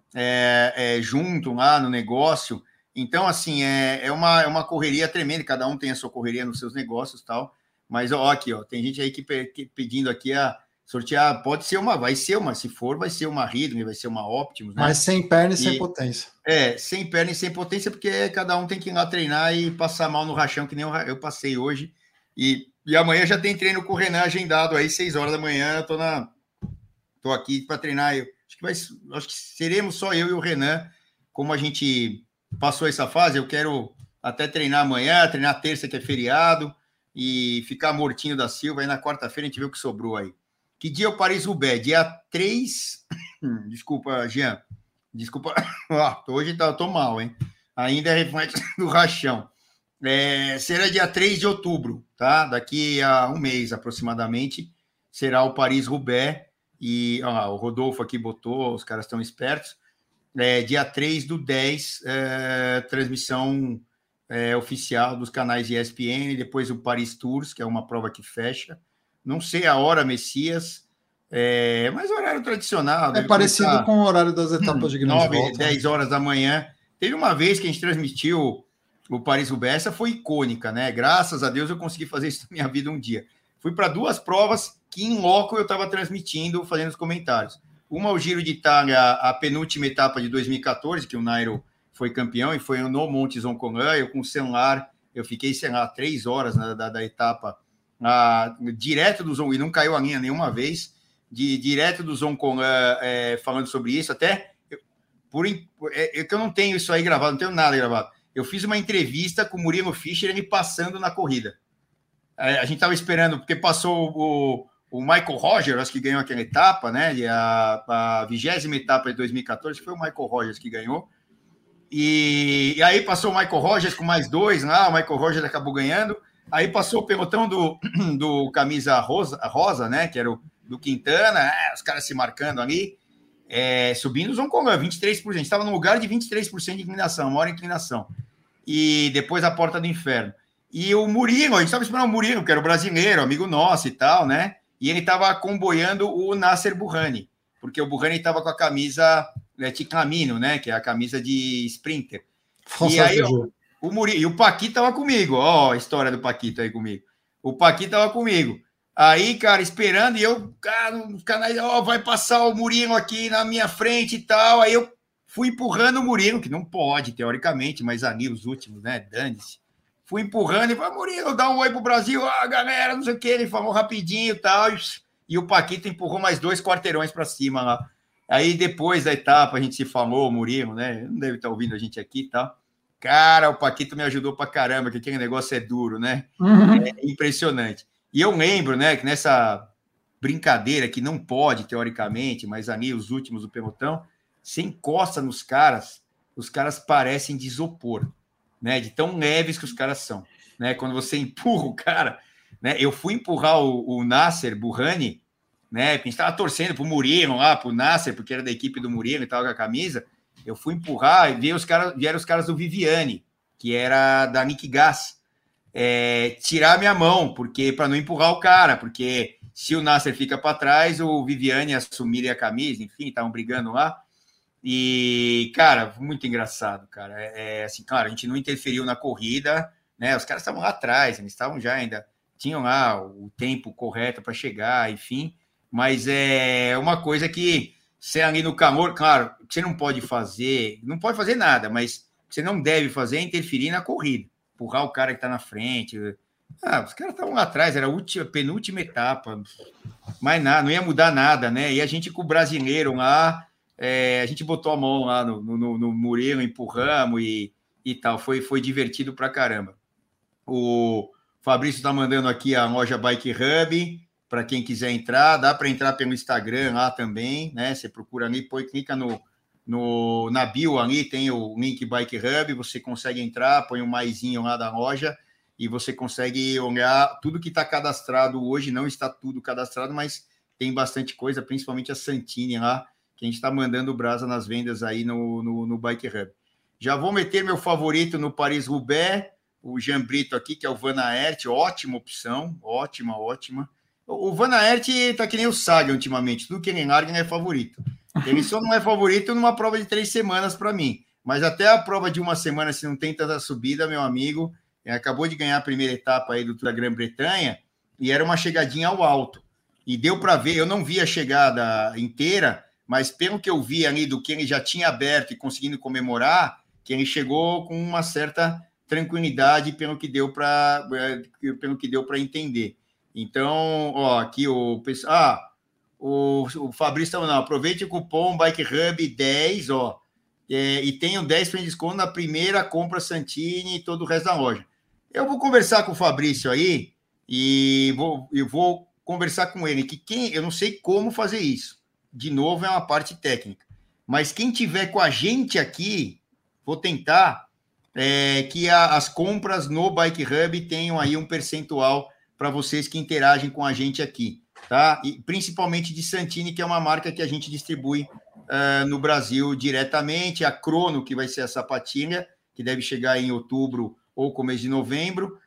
é, é, junto lá no negócio. Então, assim, é, é, uma, é uma correria tremenda, cada um tem a sua correria nos seus negócios e tal. Mas, ó, aqui, ó, tem gente aí que, que pedindo aqui a sortear, pode ser uma, vai ser uma, se for, vai ser uma Ridley, vai ser uma Optimus, né? Mas sem perna e, e sem potência. É, sem perna e sem potência, porque cada um tem que ir lá treinar e passar mal no rachão, que nem eu, eu passei hoje. E, e amanhã já tem treino com o Renan agendado aí, seis horas da manhã, eu tô, na, tô aqui para treinar. Eu, acho, que vai, acho que seremos só eu e o Renan, como a gente passou essa fase, eu quero até treinar amanhã, treinar terça, que é feriado, e ficar mortinho da Silva, aí na quarta-feira a gente vê o que sobrou aí. Que dia é o Paris-Roubaix? Dia três... Desculpa, Jean. Desculpa. Hoje tá, eu tô mal, hein? Ainda é reflexo do rachão. É, será dia três de outubro, tá? Daqui a um mês, aproximadamente, será o Paris-Roubaix. E ó, o Rodolfo aqui botou, os caras estão espertos. É, dia três do dez, é, transmissão... É, oficial dos canais E S P N, depois o Paris Tours, que é uma prova que fecha. Não sei a hora, Messias, é, mas horário tradicional. É parecido começar... com o horário das etapas de grande nove, volta. dez horas da manhã. Teve uma vez que a gente transmitiu o Paris-Roubaix, essa foi icônica, né? Graças a Deus eu consegui fazer isso na minha vida um dia. Fui para duas provas que em loco eu estava transmitindo, fazendo os comentários. Uma, o Giro de Itália, a penúltima etapa de dois mil e quatorze, que o Nairo foi campeão, e foi no Monte Zoncolan, eu com o celular, eu fiquei, sei lá, três horas na, da, da etapa, ah, direto do Zoncolan, e não caiu a linha nenhuma vez, de, direto do Zoncolan, é, falando sobre isso, até, eu, por, é, é que eu não tenho isso aí gravado, não tenho nada gravado, eu fiz uma entrevista com o Murilo Fischer, ele passando na corrida, é, a gente estava esperando, porque passou o, o Michael Rogers, acho que ganhou aquela etapa, né, e a, a vigésima etapa de dois mil e quatorze, foi o Michael Rogers que ganhou. E, e aí passou o Michael Rogers com mais dois lá, o Michael Rogers acabou ganhando. Aí passou o pelotão do, do camisa rosa, rosa, né? Que era o do Quintana, é, os caras se marcando ali, é, subindo o Zoncolan, vinte e três por cento. A gente estava no lugar de vinte e três por cento de inclinação, maior inclinação. E depois a Porta do Inferno. E o Murilo, a gente estava esperando o Murilo, que era o brasileiro, amigo nosso e tal, né? E ele estava comboiando o Nasser Burhani, porque o Burhani estava com a camisa é, Ticamino, né? Que é a camisa de sprinter. E aí, ó, o Murilo, e o Paquito estava comigo, ó, a história do Paquito aí comigo. O Paquito estava comigo. Aí, cara, esperando, e eu, cara, nos canais, ó, vai passar o Murilo aqui na minha frente e tal. Aí eu fui empurrando o Murilo, que não pode, teoricamente, mas ali os últimos, né? Dane-se. Fui empurrando e falei, Murilo, dá um oi pro Brasil, ah, galera, não sei o que. Ele falou rapidinho e tal. E o Paquito empurrou mais dois quarteirões para cima lá. Aí depois da etapa a gente se falou, o Murilo, né? Não deve estar ouvindo a gente aqui e tal. Cara, o Paquito me ajudou pra caramba, que aquele negócio é duro, né? Uhum. É impressionante. E eu lembro, né, que nessa brincadeira que não pode, teoricamente, mas ali os últimos do pelotão, você encosta nos caras, os caras parecem de isopor, né? De tão leves que os caras são, né? Quando você empurra o cara, né? Eu fui empurrar o, o Nasser Burhani, né? A gente estava torcendo pro Murilo lá, pro Nasser, porque era da equipe do Murilo e tal, com a camisa. Eu fui empurrar e veio os caras, vieram os caras do Viviane, que era da Nick Gas, é, tirar minha mão, porque para não empurrar o cara, porque se o Nasser fica para trás, o Viviane assumiria a camisa, enfim, estavam brigando lá. E, cara, muito engraçado, cara. É, é assim, claro, a gente não interferiu na corrida, né? Os caras estavam lá atrás, eles estavam já ainda, tinham lá o tempo correto para chegar, enfim. Mas é uma coisa que você ali no calor, claro, você não pode fazer, não pode fazer nada, mas você não deve fazer é interferir na corrida, empurrar o cara que está na frente. Ah, os caras estavam lá atrás, era a última, penúltima etapa, mas nada, não ia mudar nada, né? E a gente com o brasileiro lá, é, a gente botou a mão lá no, no, no Murilo, empurramos e, e tal, foi, foi divertido pra caramba. O Fabrício está mandando aqui a loja Bike Hub, para quem quiser entrar, dá para entrar pelo Instagram lá também, né? Você procura ali, põe, clica no, no, na bio ali, tem o link Bike Hub, você consegue entrar, põe um maisinho lá da loja e você consegue olhar tudo que está cadastrado hoje, não está tudo cadastrado, mas tem bastante coisa, principalmente a Santini lá, que a gente está mandando brasa nas vendas aí no, no, no Bike Hub. Já vou meter meu favorito no Paris-Roubaix, o Jean Brito aqui, que é o Van Aert, ótima opção, ótima, ótima. O Van Aert tá que nem o Saga ultimamente, tudo que ele larga é favorito. Ele só não é favorito numa prova de três semanas para mim, mas até a prova de uma semana, se não tem tanta subida, meu amigo, ele acabou de ganhar a primeira etapa aí do Tour da Grã-Bretanha e era uma chegadinha ao alto. E deu para ver, eu não vi a chegada inteira, mas pelo que eu vi ali do que ele já tinha aberto e conseguindo comemorar, que ele chegou com uma certa tranquilidade pelo que deu para pelo que deu para entender. Então, ó, aqui o pessoal. Ah, o, o Fabrício tá falando, aproveite o cupom Bike Hub dez, ó, é, e tenham dez por cento de desconto na primeira compra Santini e todo o resto da loja. Eu vou conversar com o Fabrício aí e vou, eu vou conversar com ele, que quem, eu não sei como fazer isso. De novo, é uma parte técnica. Mas quem tiver com a gente aqui, vou tentar é, que a, as compras no Bike Hub tenham aí um percentual para vocês que interagem com a gente aqui, tá? E principalmente de Santini, que é uma marca que a gente distribui uh, no Brasil diretamente, a Crono, que vai ser a sapatilha, que deve chegar em outubro ou começo de novembro,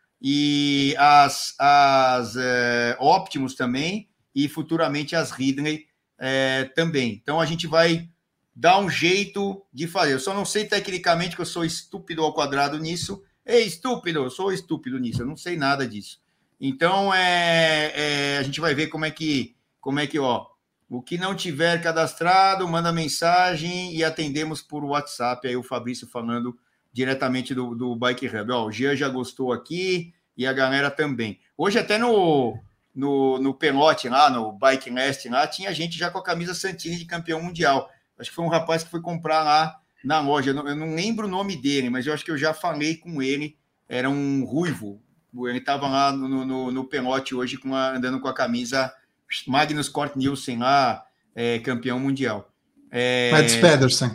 e as, as uh, Optimus também, e futuramente as Ridley uh, também. Então, a gente vai dar um jeito de fazer. Eu só não sei tecnicamente, que eu sou estúpido ao quadrado nisso. Ei, estúpido, eu sou estúpido nisso, eu não sei nada disso. Então, é, é, a gente vai ver como é que, como é que, ó, o que não tiver cadastrado, manda mensagem e atendemos por WhatsApp. Aí o Fabrício falando diretamente do, do Bike Hub. Ó, o Jean já gostou aqui e a galera também. Hoje até no, no, no Pelote lá, no Bike Last lá, tinha gente já com a camisa Santini de campeão mundial. Acho que foi um rapaz que foi comprar lá na loja. Eu não, eu não lembro o nome dele, mas eu acho que eu já falei com ele. Era um ruivo. Ele estava lá no, no, no Pelote hoje com a, andando com a camisa Magnus Cort Nielsen lá, é, campeão mundial. É, Mads Pedersen.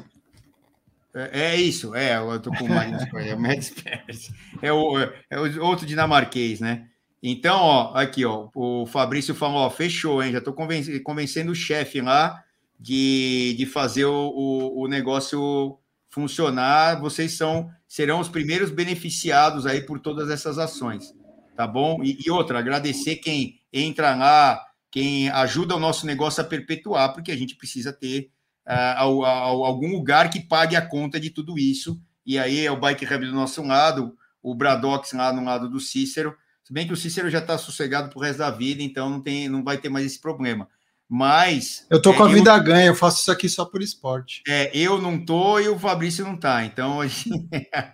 É, é isso, é, eu tô com o Magnus Cort, é o Mads Pedersen. É o, é o outro dinamarquês, né? Então, ó, aqui, ó, o Fabrício falou, ó, fechou, hein? Já estou convencendo, convencendo o chefe lá de, de fazer o, o, o negócio funcionar. Vocês são, serão os primeiros beneficiados aí por todas essas ações, tá bom? E, e outra, agradecer quem entra lá, quem ajuda o nosso negócio a perpetuar, porque a gente precisa ter uh, ao, ao, algum lugar que pague a conta de tudo isso, e aí é o Bike Hub do nosso lado, o Bradox lá no lado do Cícero, se bem que o Cícero já está sossegado pro resto da vida, então não, tem, não vai ter mais esse problema. Mas... Eu tô com é, a vida eu, ganha, eu faço isso aqui só por esporte. É, eu não tô e o Fabrício não tá, então a gente...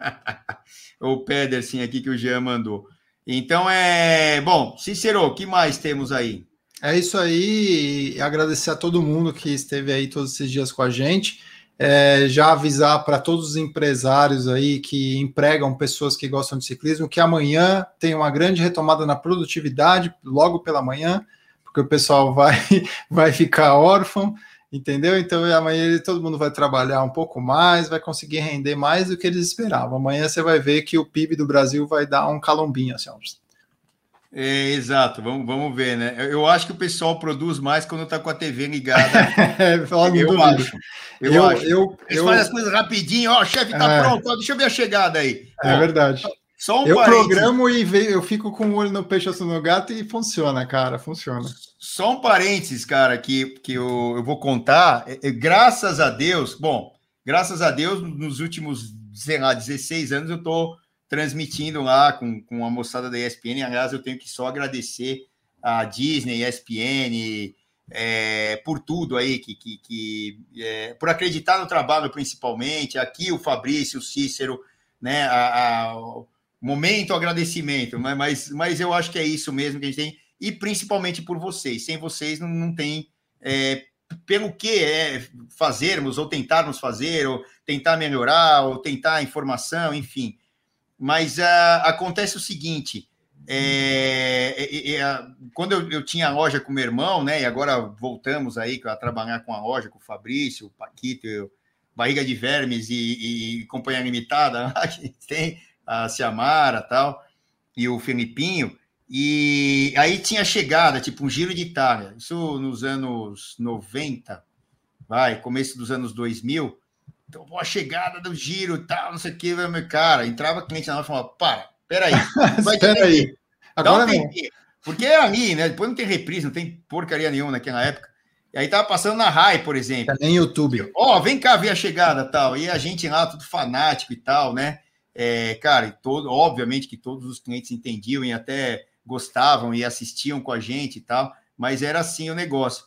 o Pedersen aqui que o Jean mandou. Então é... Bom, Cícero, o que mais temos aí? É isso aí, e agradecer a todo mundo que esteve aí todos esses dias com a gente. É, já avisar para todos os empresários aí que empregam pessoas que gostam de ciclismo que amanhã tem uma grande retomada na produtividade, logo pela manhã, porque o pessoal vai, vai ficar órfão, entendeu? Então amanhã todo mundo vai trabalhar um pouco mais, vai conseguir render mais do que eles esperavam. Amanhã você vai ver que o P I B do Brasil vai dar um calombinho, assim, ó. É, exato, vamos, vamos ver, né? Eu, eu acho que o pessoal produz mais quando está com a T V ligada. eu eu acho. Eu, eu acho. Eu, Eles eu, fazem as coisas rapidinho, ó, o chefe tá é, pronto, ó, deixa eu ver a chegada aí. É ó, verdade. Só um eu parênteses. programo e eu fico com o olho no peixe ou no gato e funciona, cara, funciona. Só um parênteses, cara, que, que eu, eu vou contar. É, é, graças a Deus, bom, graças a Deus, nos últimos, sei lá, dezesseis anos, eu tô transmitindo lá com, com a moçada da E S P N. Aliás, eu tenho que só agradecer a Disney, E S P N, é, por tudo aí, que, que, que é, por acreditar no trabalho principalmente. Aqui o Fabrício, o Cícero, né? A, a, o momento, o agradecimento, mas, mas eu acho que é isso mesmo que a gente tem, e principalmente por vocês. Sem vocês não, não tem é, pelo que é fazermos, ou tentarmos fazer, ou tentar melhorar, ou tentar informação, enfim. Mas uh, acontece o seguinte, é, é, é, quando eu, eu tinha a loja com meu irmão, né, e agora voltamos aí a trabalhar com a loja, com o Fabrício, o Paquito, eu, Barriga de Vermes e, e Companhia Limitada, a gente tem a Ciamara tal, e o Felipinho, e aí tinha chegada, tipo um Giro de Itália, isso nos anos noventa, vai, começo dos anos dois mil, então, a chegada do giro e tal, não sei o que, meu cara, entrava cliente na loja e falava, para, peraí, vai Espera aí, agora um não. Porque é ali, né, depois não tem reprise, não tem porcaria nenhuma naquela época, e aí tava passando na Rai, por exemplo. É nem YouTube. Ó, oh, vem cá ver a chegada tal, e a gente lá, tudo fanático e tal, né, é, cara, e todo, obviamente que todos os clientes entendiam e até gostavam e assistiam com a gente e tal, mas era assim o negócio,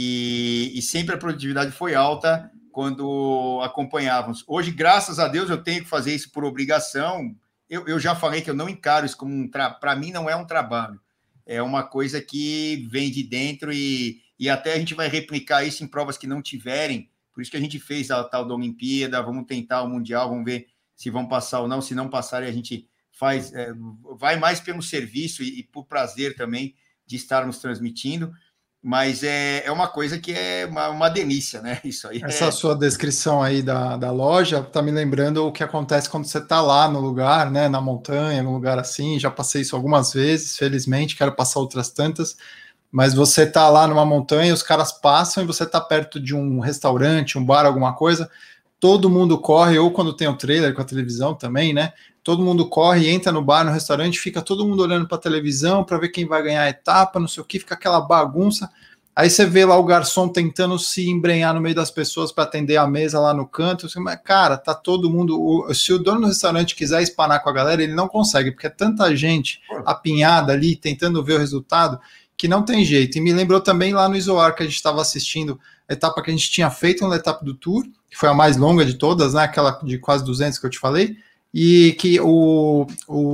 e, e sempre a produtividade foi alta quando acompanhávamos. Hoje, graças a Deus, eu tenho que fazer isso por obrigação. Eu, eu já falei que eu não encaro isso como um trabalho. Para mim, não é um trabalho. É uma coisa que vem de dentro e, e até a gente vai replicar isso em provas que não tiverem. Por isso que a gente fez a tal da Olimpíada, vamos tentar o Mundial, vamos ver se vão passar ou não. Se não passarem, a gente faz, é, vai mais pelo serviço e, e por prazer também de estarmos transmitindo. Mas é, é uma coisa que é uma, uma delícia, né? Isso aí. Essa é... sua descrição aí da, da loja tá me lembrando o que acontece quando você tá lá no lugar, né? Na montanha, num lugar assim. Já passei isso algumas vezes, felizmente, quero passar outras tantas. Mas você tá lá numa montanha, os caras passam e você tá perto de um restaurante, um bar, alguma coisa. Todo mundo corre, ou quando tem o trailer com a televisão também, né? Todo mundo corre, entra no bar, no restaurante, fica todo mundo olhando para a televisão para ver quem vai ganhar a etapa, não sei o que, fica aquela bagunça. Aí você vê lá o garçom tentando se embrenhar no meio das pessoas para atender a mesa lá no canto. Você, mas, cara, tá todo mundo. Se o dono do restaurante quiser espanar com a galera, ele não consegue, porque é tanta gente apinhada ali, tentando ver o resultado, que não tem jeito. E me lembrou também lá no Isoar, que a gente estava assistindo a etapa que a gente tinha feito na etapa do Tour, que foi a mais longa de todas, né? Aquela de quase duzentos que eu te falei. E que o,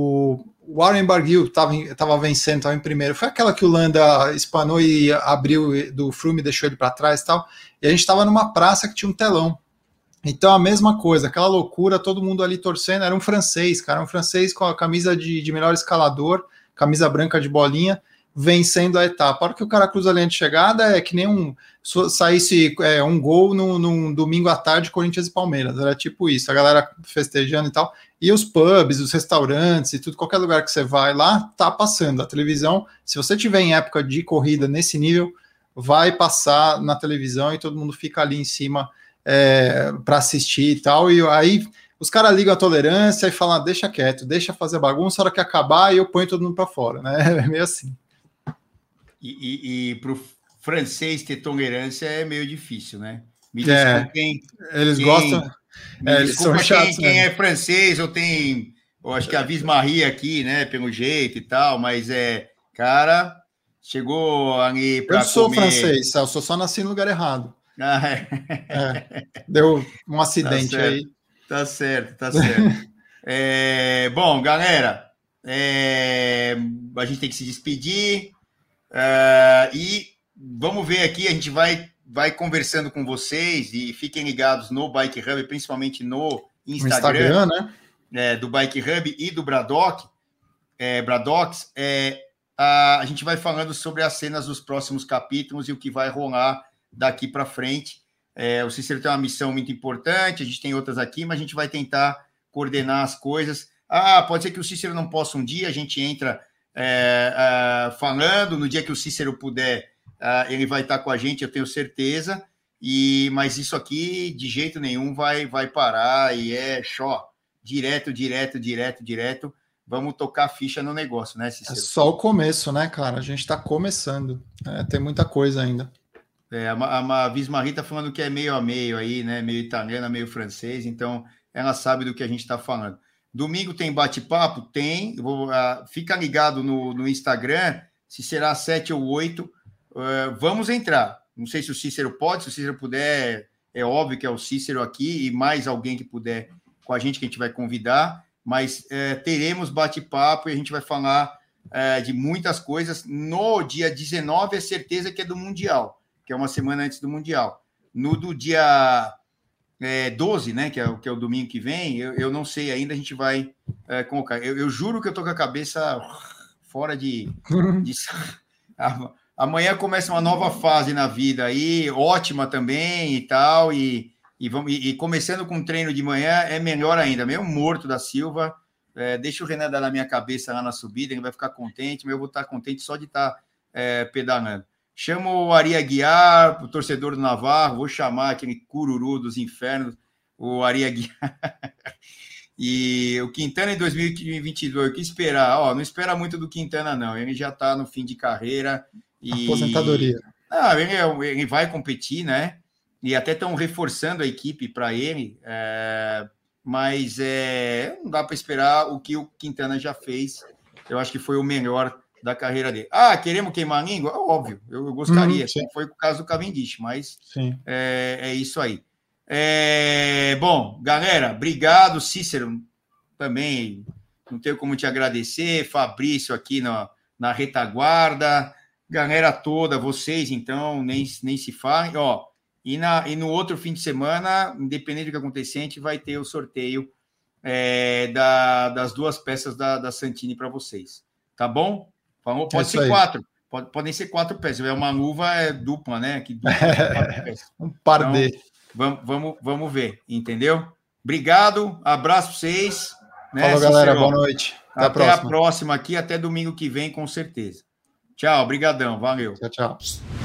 o Warren Barguil estava vencendo, estava em primeiro. Foi aquela que o Landa espanou e abriu do Froome e deixou ele para trás e tal. E a gente estava numa praça que tinha um telão. Então a mesma coisa, aquela loucura, todo mundo ali torcendo. Era um francês, cara, um francês com a camisa de, de melhor escalador, camisa branca de bolinha, vencendo a etapa. A hora que o cara cruza a linha de chegada é que nem um saísse é, um gol no, num domingo à tarde, Corinthians e Palmeiras, era tipo isso, a galera festejando e tal, e os pubs, os restaurantes e tudo, qualquer lugar que você vai lá, tá passando, a televisão, se você tiver em época de corrida nesse nível, vai passar na televisão e todo mundo fica ali em cima é, para assistir e tal, e aí os caras ligam a tolerância e falam, ah, deixa quieto, deixa fazer bagunça, a hora que acabar eu ponho todo mundo para fora, né, é meio assim. E, e, e para o francês ter tolerância é meio difícil, né? Me é, desculpem. Eles quem, gostam. Me é, desculpa eles são chatos, quem, quem né? é francês ou tem. Eu acho que a Vismarie aqui, né? Pelo jeito e tal, mas é. Cara, chegou ali para. Eu sou comer... francês, eu só nasci no lugar errado. Ah, é. É, deu um acidente tá aí. Tá certo, tá certo. é, bom, galera, é, a gente tem que se despedir. Uh, e vamos ver aqui, a gente vai vai conversando com vocês e fiquem ligados no Bike Hub, principalmente no Instagram, Instagram né? é, do Bike Hub e do Bradock, é, Bradox, é, a, a gente vai falando sobre as cenas dos próximos capítulos e o que vai rolar daqui para frente. É, o Cícero tem uma missão muito importante, a gente tem outras aqui, mas a gente vai tentar coordenar as coisas. Ah, pode ser que o Cícero não possa um dia, a gente entra é, é, falando, no dia que o Cícero puder, é, ele vai estar com a gente, eu tenho certeza, e, mas isso aqui, de jeito nenhum, vai, vai parar, e é só, direto, direto, direto, direto, vamos tocar ficha no negócio, né, Cícero? É só o começo, né, cara? A gente está começando, é, tem muita coisa ainda. É, a, a Vismarie está falando que é meio a meio aí, né? Meio italiana, meio francês, então ela sabe do que a gente está falando. Domingo tem bate-papo? Tem. Eu vou, uh, fica ligado no, no Instagram, se será sete ou oito. Uh, vamos entrar. Não sei se o Cícero pode, se o Cícero puder, é óbvio que é o Cícero aqui e mais alguém que puder com a gente, que a gente vai convidar, mas uh, teremos bate-papo e a gente vai falar uh, de muitas coisas. No dia dezenove, é certeza que é do Mundial, que é uma semana antes do Mundial. No do dia é, doze, né, que é, que é o domingo que vem, eu, eu não sei ainda, a gente vai é, colocar. Eu, eu juro que eu tô com a cabeça fora de... de... Amanhã começa uma nova fase na vida aí, ótima também e tal, e, e, vamos, e, e começando com treino de manhã é melhor ainda, meio morto da Silva, é, deixa o Renan dar na minha cabeça lá na subida, ele vai ficar contente, mas eu vou estar contente só de estar é, pedalando. Chamo o Ari Aguiar, o torcedor do Navarro, vou chamar aquele cururu dos infernos, o Ari Aguiar. E o Quintana em dois mil e vinte e dois, o que esperar? Ó, não espera muito do Quintana, não. Ele já está no fim de carreira. E... Aposentadoria. Ah, ele, ele vai competir, né? E até estão reforçando a equipe para ele. É... Mas é... não dá para esperar o que o Quintana já fez. Eu acho que foi o melhor da carreira dele. Ah, queremos queimar a língua? Óbvio, eu, eu gostaria. Hum, foi o caso do Cavendish, mas é, é isso aí. É, bom, galera, obrigado. Cícero, também não tenho como te agradecer. Fabrício aqui na, na retaguarda. Galera toda, vocês, então, nem, nem se falem. Ó, e, na, e no outro fim de semana, independente do que acontecer, a gente vai ter o sorteio é, da, das duas peças da, da Santini para vocês. Tá bom? Pode é ser quatro, pode, podem ser quatro peças. É uma luva é dupla, né? Que dupla, é, um par então, de. Vamos, vamos, vamos ver, entendeu? Obrigado, abraço para vocês. Né, Falou, Cícero? Galera, boa noite. Até, até a, próxima. a próxima aqui, até domingo que vem, com certeza. Tchau, brigadão, valeu. Tchau, tchau.